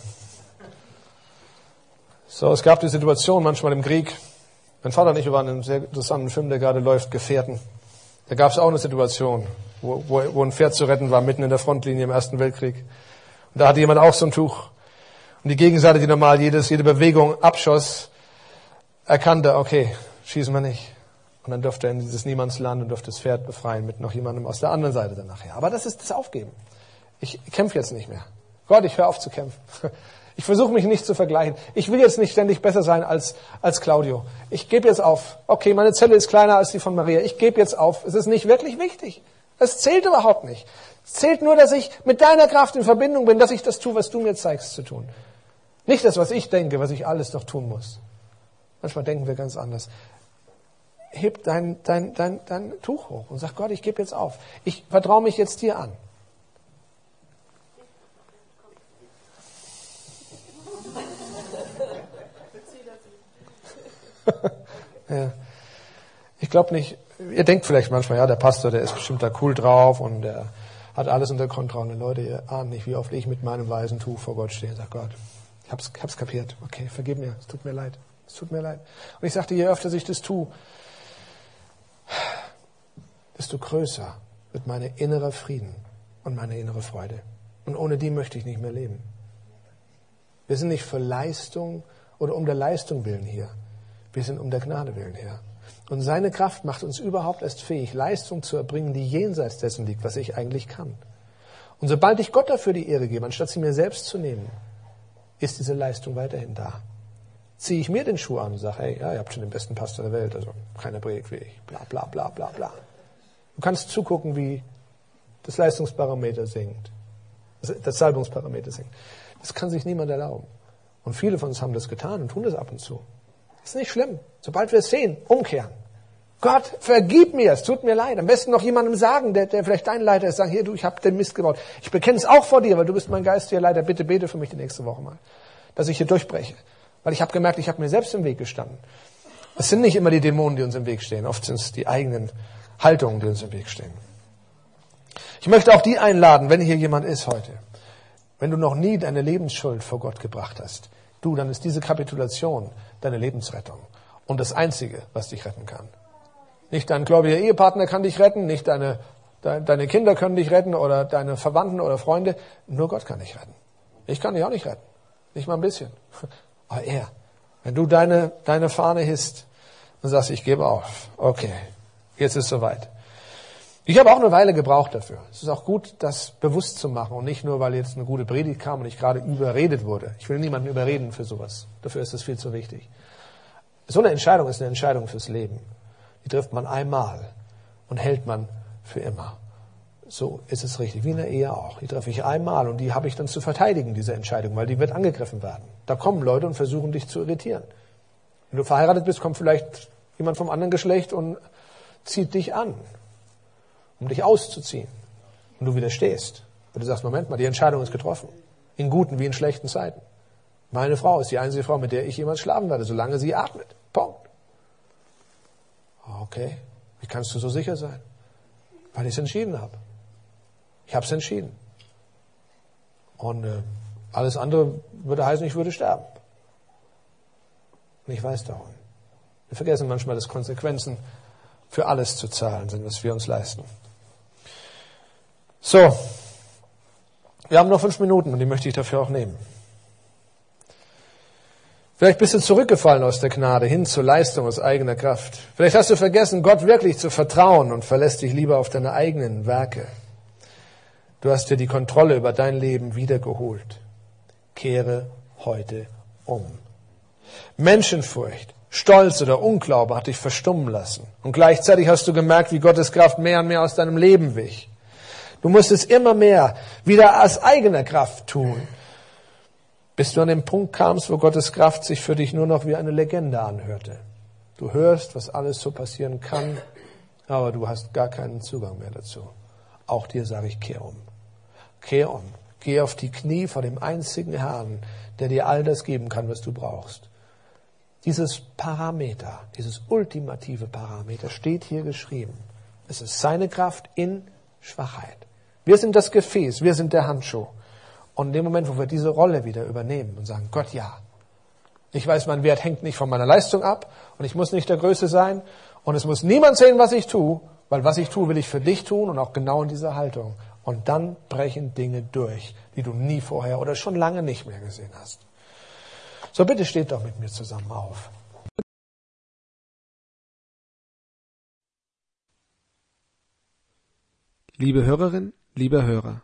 So, es gab die Situation manchmal im Krieg. Mein Vater und ich, wir waren in einem sehr interessanten Film, der gerade läuft, Gefährten. Da gab es auch eine Situation, wo ein Pferd zu retten war, mitten in der Frontlinie im Ersten Weltkrieg. Und da hatte jemand auch so ein Tuch. Und die Gegenseite, die normal jede Bewegung abschoss, erkannte, okay, schießen wir nicht. Und dann durfte er in dieses Niemandsland und durfte das Pferd befreien mit noch jemandem aus der anderen Seite dann nachher. Aber das ist das Aufgeben. Ich kämpfe jetzt nicht mehr. Gott, ich höre auf zu kämpfen. Ich versuche mich nicht zu vergleichen. Ich will jetzt nicht ständig besser sein als Claudio. Ich gebe jetzt auf. Okay, meine Zelle ist kleiner als die von Maria. Ich gebe jetzt auf. Es ist nicht wirklich wichtig. Es zählt überhaupt nicht. Es zählt nur, dass ich mit deiner Kraft in Verbindung bin, dass ich das tue, was du mir zeigst zu tun. Nicht das, was ich denke, was ich alles doch tun muss. Manchmal denken wir ganz anders. Heb dein Tuch hoch und sag, Gott, ich gebe jetzt auf. Ich vertraue mich jetzt dir an. Ja. Ich glaube nicht, ihr denkt vielleicht manchmal, ja, der Pastor, der ist bestimmt da cool drauf und der hat alles unter Kontrolle. Leute, ihr ahnt nicht, wie oft ich mit meinem weißen Tuch vor Gott stehe und sage, Gott, ich hab's kapiert. Okay, vergib mir, es tut mir leid. Es tut mir leid. Und ich sagte, je öfter ich das tue, desto größer wird mein innerer Frieden und meine innere Freude. Und ohne die möchte ich nicht mehr leben. Wir sind nicht für Leistung oder um der Leistung willen hier. Wir sind um der Gnade willen hier. Und seine Kraft macht uns überhaupt erst fähig, Leistung zu erbringen, die jenseits dessen liegt, was ich eigentlich kann. Und sobald ich Gott dafür die Ehre gebe, anstatt sie mir selbst zu nehmen, ist diese Leistung weiterhin da. Ziehe ich mir den Schuh an und sage, hey, ja, ihr habt schon den besten Pastor der Welt, also keiner predigt wie ich, bla bla bla bla bla. Du kannst zugucken, wie das Leistungsparameter sinkt, das Salbungsparameter sinkt. Das kann sich niemand erlauben. Und viele von uns haben das getan und tun das ab und zu. Ist nicht schlimm. Sobald wir es sehen, umkehren. Gott, vergib mir, es tut mir leid. Am besten noch jemandem sagen, der vielleicht dein Leiter ist, sagen, hier, du, ich habe den Mist gebaut. Ich bekenne es auch vor dir, weil du bist mein geistlicher Leiter. Bitte bete für mich die nächste Woche mal, dass ich hier durchbreche. Weil ich habe gemerkt, ich habe mir selbst im Weg gestanden. Es sind nicht immer die Dämonen, die uns im Weg stehen. Oft sind es die eigenen Haltungen, die uns im Weg stehen. Ich möchte auch die einladen, wenn hier jemand ist heute, wenn du noch nie deine Lebensschuld vor Gott gebracht hast, dann ist diese Kapitulation deine Lebensrettung. Und das Einzige, was dich retten kann. Nicht dein gläubiger Ehepartner kann dich retten, nicht deine Kinder können dich retten oder deine Verwandten oder Freunde. Nur Gott kann dich retten. Ich kann dich auch nicht retten. Nicht mal ein bisschen. Aber er. Wenn du deine Fahne hisst und sagst, ich gebe auf. Okay, jetzt ist es soweit. Ich habe auch eine Weile gebraucht dafür. Es ist auch gut, das bewusst zu machen und nicht nur, weil jetzt eine gute Predigt kam und ich gerade überredet wurde. Ich will niemanden überreden für sowas. Dafür ist es viel zu wichtig. So eine Entscheidung ist eine Entscheidung fürs Leben. Die trifft man einmal und hält man für immer. So ist es richtig, wie in der Ehe auch. Die treffe ich einmal und die habe ich dann zu verteidigen, diese Entscheidung, weil die wird angegriffen werden. Da kommen Leute und versuchen dich zu irritieren. Wenn du verheiratet bist, kommt vielleicht jemand vom anderen Geschlecht und zieht dich an, um dich auszuziehen. Und du widerstehst. Und du sagst, Moment mal, die Entscheidung ist getroffen. In guten wie in schlechten Zeiten. Meine Frau ist die einzige Frau, mit der ich jemals schlafen werde, solange sie atmet. Punkt. Okay, wie kannst du so sicher sein? Weil ich es entschieden habe. Ich habe es entschieden. Und alles andere würde heißen, ich würde sterben. Und ich weiß darum. Wir vergessen manchmal, dass Konsequenzen für alles zu zahlen sind, was wir uns leisten. So, wir haben noch 5 Minuten und die möchte ich dafür auch nehmen. Vielleicht bist du zurückgefallen aus der Gnade hin zur Leistung aus eigener Kraft. Vielleicht hast du vergessen, Gott wirklich zu vertrauen und verlässt dich lieber auf deine eigenen Werke. Du hast dir die Kontrolle über dein Leben wiedergeholt. Kehre heute um. Menschenfurcht, Stolz oder Unglaube hat dich verstummen lassen. Und gleichzeitig hast du gemerkt, wie Gottes Kraft mehr und mehr aus deinem Leben wich. Du musst es immer mehr wieder aus eigener Kraft tun, bis du an den Punkt kamst, wo Gottes Kraft sich für dich nur noch wie eine Legende anhörte. Du hörst, was alles so passieren kann, aber du hast gar keinen Zugang mehr dazu. Auch dir sage ich, kehr um. Kehr um. Geh auf die Knie vor dem einzigen Herrn, der dir all das geben kann, was du brauchst. Dieses Parameter, dieses ultimative Parameter steht hier geschrieben. Es ist seine Kraft in Schwachheit. Wir sind das Gefäß, wir sind der Handschuh. Und in dem Moment, wo wir diese Rolle wieder übernehmen und sagen, Gott, ja, ich weiß, mein Wert hängt nicht von meiner Leistung ab und ich muss nicht der Größte sein und es muss niemand sehen, was ich tue, weil was ich tue, will ich für dich tun und auch genau in dieser Haltung. Und dann brechen Dinge durch, die du nie vorher oder schon lange nicht mehr gesehen hast. So, bitte steht doch mit mir zusammen auf. Liebe Hörerin, lieber Hörer,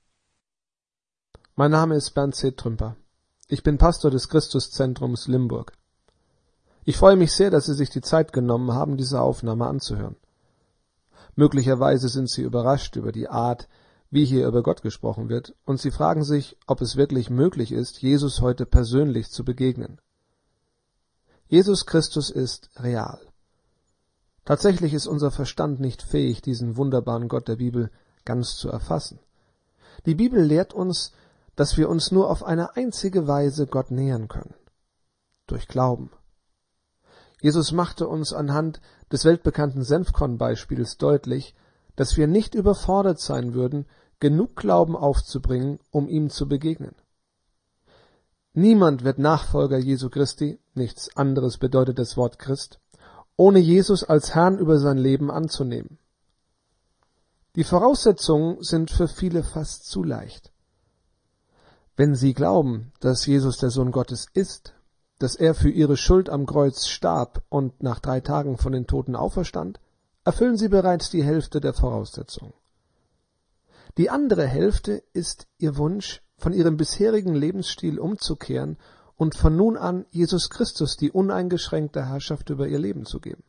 mein Name ist Bernd C. Trümper. Ich bin Pastor des Christuszentrums Limburg. Ich freue mich sehr, dass Sie sich die Zeit genommen haben, diese Aufnahme anzuhören. Möglicherweise sind Sie überrascht über die Art, wie hier über Gott gesprochen wird, und Sie fragen sich, ob es wirklich möglich ist, Jesus heute persönlich zu begegnen. Jesus Christus ist real. Tatsächlich ist unser Verstand nicht fähig, diesen wunderbaren Gott der Bibel ganz zu erfassen. Die Bibel lehrt uns, dass wir uns nur auf eine einzige Weise Gott nähern können: durch Glauben. Jesus machte uns anhand des weltbekannten Senfkorn-Beispiels deutlich, dass wir nicht überfordert sein würden, genug Glauben aufzubringen, um ihm zu begegnen. Niemand wird Nachfolger Jesu Christi, nichts anderes bedeutet das Wort Christ, ohne Jesus als Herrn über sein Leben anzunehmen. Die Voraussetzungen sind für viele fast zu leicht. Wenn sie glauben, dass Jesus der Sohn Gottes ist, dass er für ihre Schuld am Kreuz starb und nach 3 Tagen von den Toten auferstand, erfüllen sie bereits die Hälfte der Voraussetzungen. Die andere Hälfte ist ihr Wunsch, von ihrem bisherigen Lebensstil umzukehren und von nun an Jesus Christus die uneingeschränkte Herrschaft über ihr Leben zu geben.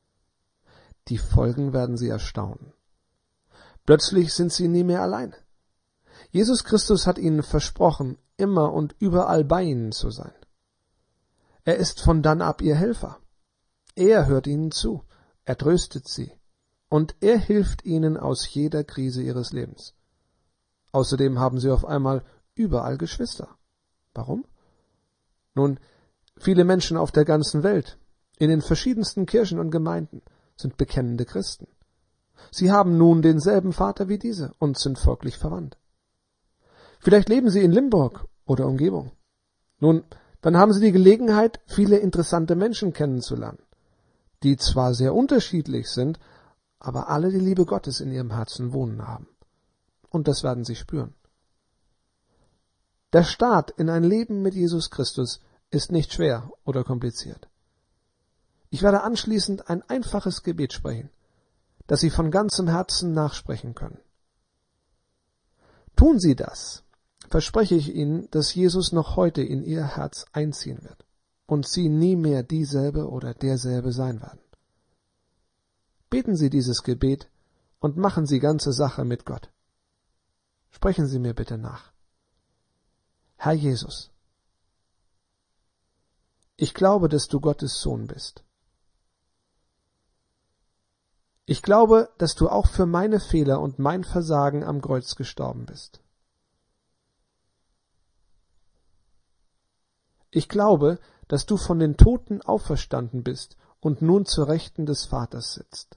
Die Folgen werden sie erstaunen. Plötzlich sind sie nie mehr allein. Jesus Christus hat ihnen versprochen, immer und überall bei ihnen zu sein. Er ist von dann ab ihr Helfer. Er hört ihnen zu, er tröstet sie und er hilft ihnen aus jeder Krise ihres Lebens. Außerdem haben sie auf einmal überall Geschwister. Warum? Nun, viele Menschen auf der ganzen Welt, in den verschiedensten Kirchen und Gemeinden, sind bekennende Christen. Sie haben nun denselben Vater wie diese und sind folglich verwandt. Vielleicht leben sie in Limburg oder Umgebung. Nun, dann haben sie die Gelegenheit, viele interessante Menschen kennenzulernen, die zwar sehr unterschiedlich sind, aber alle die Liebe Gottes in ihrem Herzen wohnen haben. Und das werden sie spüren. Der Start in ein Leben mit Jesus Christus ist nicht schwer oder kompliziert. Ich werde anschließend ein einfaches Gebet sprechen, das Sie von ganzem Herzen nachsprechen können. Tun Sie das, verspreche ich Ihnen, dass Jesus noch heute in Ihr Herz einziehen wird und Sie nie mehr dieselbe oder derselbe sein werden. Beten Sie dieses Gebet und machen Sie ganze Sache mit Gott. Sprechen Sie mir bitte nach. Herr Jesus, ich glaube, dass du Gottes Sohn bist. Ich glaube, dass du auch für meine Fehler und mein Versagen am Kreuz gestorben bist. Ich glaube, dass du von den Toten auferstanden bist und nun zur Rechten des Vaters sitzt.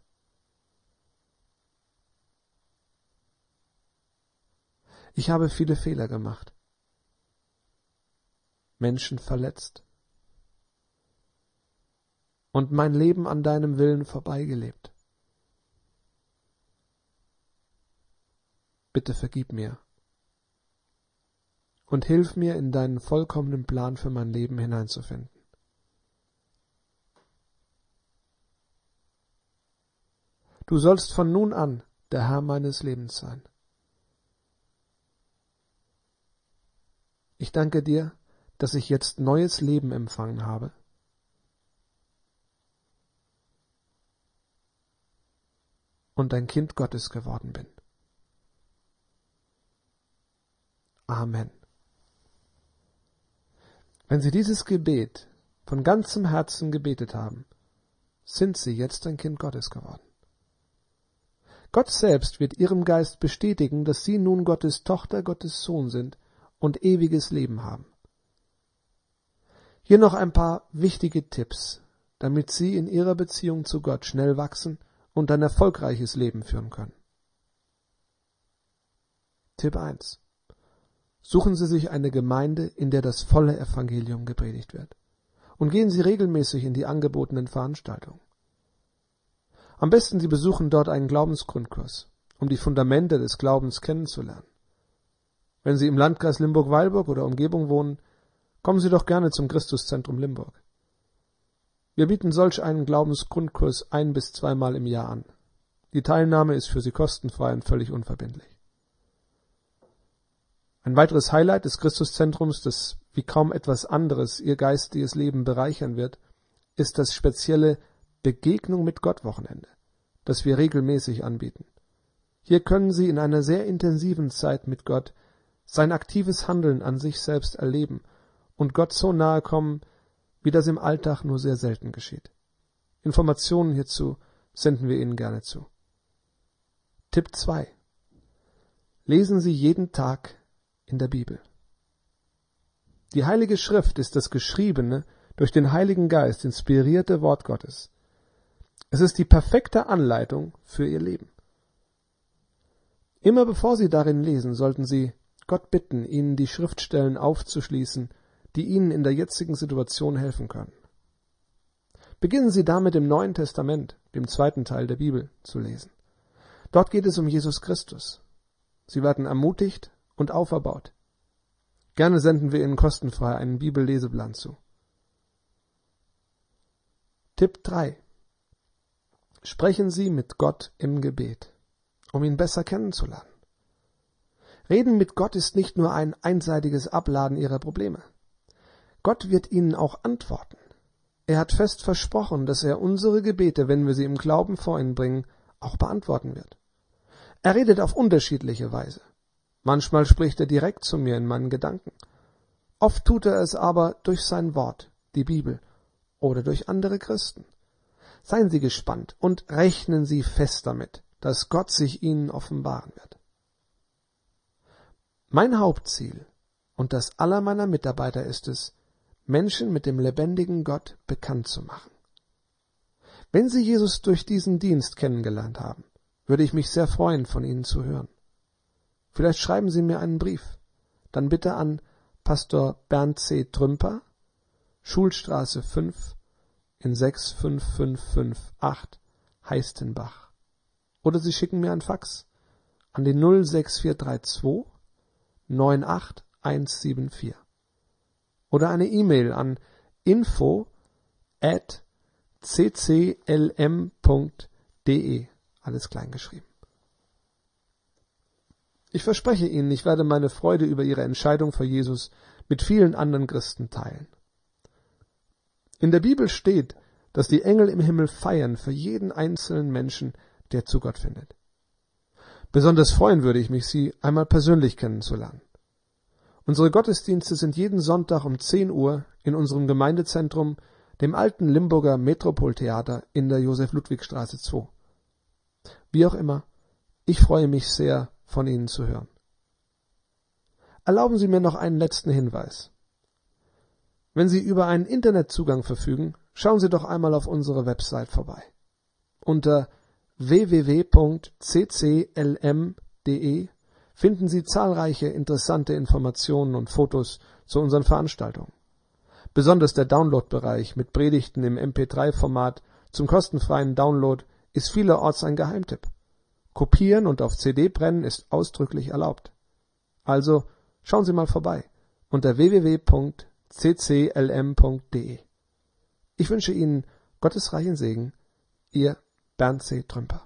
Ich habe viele Fehler gemacht, Menschen verletzt und mein Leben an deinem Willen vorbeigelebt. Bitte vergib mir und hilf mir, in deinen vollkommenen Plan für mein Leben hineinzufinden. Du sollst von nun an der Herr meines Lebens sein. Ich danke dir, dass ich jetzt neues Leben empfangen habe. Und ein Kind Gottes geworden bin. Amen. Wenn Sie dieses Gebet von ganzem Herzen gebetet haben, sind Sie jetzt ein Kind Gottes geworden. Gott selbst wird Ihrem Geist bestätigen, dass Sie nun Gottes Tochter, Gottes Sohn sind und ewiges Leben haben. Hier noch ein paar wichtige Tipps, damit Sie in Ihrer Beziehung zu Gott schnell wachsen und ein erfolgreiches Leben führen können. Tipp 1. Suchen Sie sich eine Gemeinde, in der das volle Evangelium gepredigt wird. Und gehen Sie regelmäßig in die angebotenen Veranstaltungen. Am besten Sie besuchen dort einen Glaubensgrundkurs, um die Fundamente des Glaubens kennenzulernen. Wenn Sie im Landkreis Limburg-Weilburg oder Umgebung wohnen, kommen Sie doch gerne zum Christuszentrum Limburg. Wir bieten solch einen Glaubensgrundkurs 1- bis 2-mal im Jahr an. Die Teilnahme ist für Sie kostenfrei und völlig unverbindlich. Ein weiteres Highlight des Christuszentrums, das wie kaum etwas anderes Ihr geistiges Leben bereichern wird, ist das spezielle Begegnung mit Gott Wochenende, das wir regelmäßig anbieten. Hier können Sie in einer sehr intensiven Zeit mit Gott sein aktives Handeln an sich selbst erleben und Gott so nahe kommen, wie das im Alltag nur sehr selten geschieht. Informationen hierzu senden wir Ihnen gerne zu. Tipp 2. Lesen Sie jeden Tag in der Bibel. Die Heilige Schrift ist das geschriebene, durch den Heiligen Geist inspirierte Wort Gottes. Es ist die perfekte Anleitung für Ihr Leben. Immer bevor Sie darin lesen, sollten Sie Gott bitten, Ihnen die Schriftstellen aufzuschließen, die Ihnen in der jetzigen Situation helfen können. Beginnen Sie damit im Neuen Testament, dem 2. Teil der Bibel, zu lesen. Dort geht es um Jesus Christus. Sie werden ermutigt und auferbaut. Gerne senden wir Ihnen kostenfrei einen Bibelleseplan zu. Tipp 3. Sprechen Sie mit Gott im Gebet, um ihn besser kennenzulernen. Reden mit Gott ist nicht nur ein einseitiges Abladen Ihrer Probleme. Gott wird Ihnen auch antworten. Er hat fest versprochen, dass er unsere Gebete, wenn wir sie im Glauben vor ihn bringen, auch beantworten wird. Er redet auf unterschiedliche Weise. Manchmal spricht er direkt zu mir in meinen Gedanken. Oft tut er es aber durch sein Wort, die Bibel, oder durch andere Christen. Seien Sie gespannt und rechnen Sie fest damit, dass Gott sich Ihnen offenbaren wird. Mein Hauptziel und das aller meiner Mitarbeiter ist es, Menschen mit dem lebendigen Gott bekannt zu machen. Wenn Sie Jesus durch diesen Dienst kennengelernt haben, würde ich mich sehr freuen, von Ihnen zu hören. Vielleicht schreiben Sie mir einen Brief, dann bitte an Pastor Bernd C. Trümper, Schulstraße 5 in 65558 Heistenbach. Oder Sie schicken mir ein Fax an die 06432 98174. Oder eine E-Mail an info@cclm.de, alles klein geschrieben. Ich verspreche Ihnen, ich werde meine Freude über Ihre Entscheidung für Jesus mit vielen anderen Christen teilen. In der Bibel steht, dass die Engel im Himmel feiern für jeden einzelnen Menschen, der zu Gott findet. Besonders freuen würde ich mich, Sie einmal persönlich kennenzulernen. Unsere Gottesdienste sind jeden Sonntag um 10 Uhr in unserem Gemeindezentrum, dem alten Limburger Metropoltheater in der Josef-Ludwig-Straße 2. Wie auch immer, ich freue mich sehr, von Ihnen zu hören. Erlauben Sie mir noch einen letzten Hinweis. Wenn Sie über einen Internetzugang verfügen, schauen Sie doch einmal auf unsere Website vorbei. Unter www.cclm.de finden Sie zahlreiche interessante Informationen und Fotos zu unseren Veranstaltungen. Besonders der Download-Bereich mit Predigten im MP3-Format zum kostenfreien Download ist vielerorts ein Geheimtipp. Kopieren und auf CD brennen ist ausdrücklich erlaubt. Also schauen Sie mal vorbei unter www.cclm.de. Ich wünsche Ihnen Gottes reichen Segen, Ihr Bernd C. Trümper.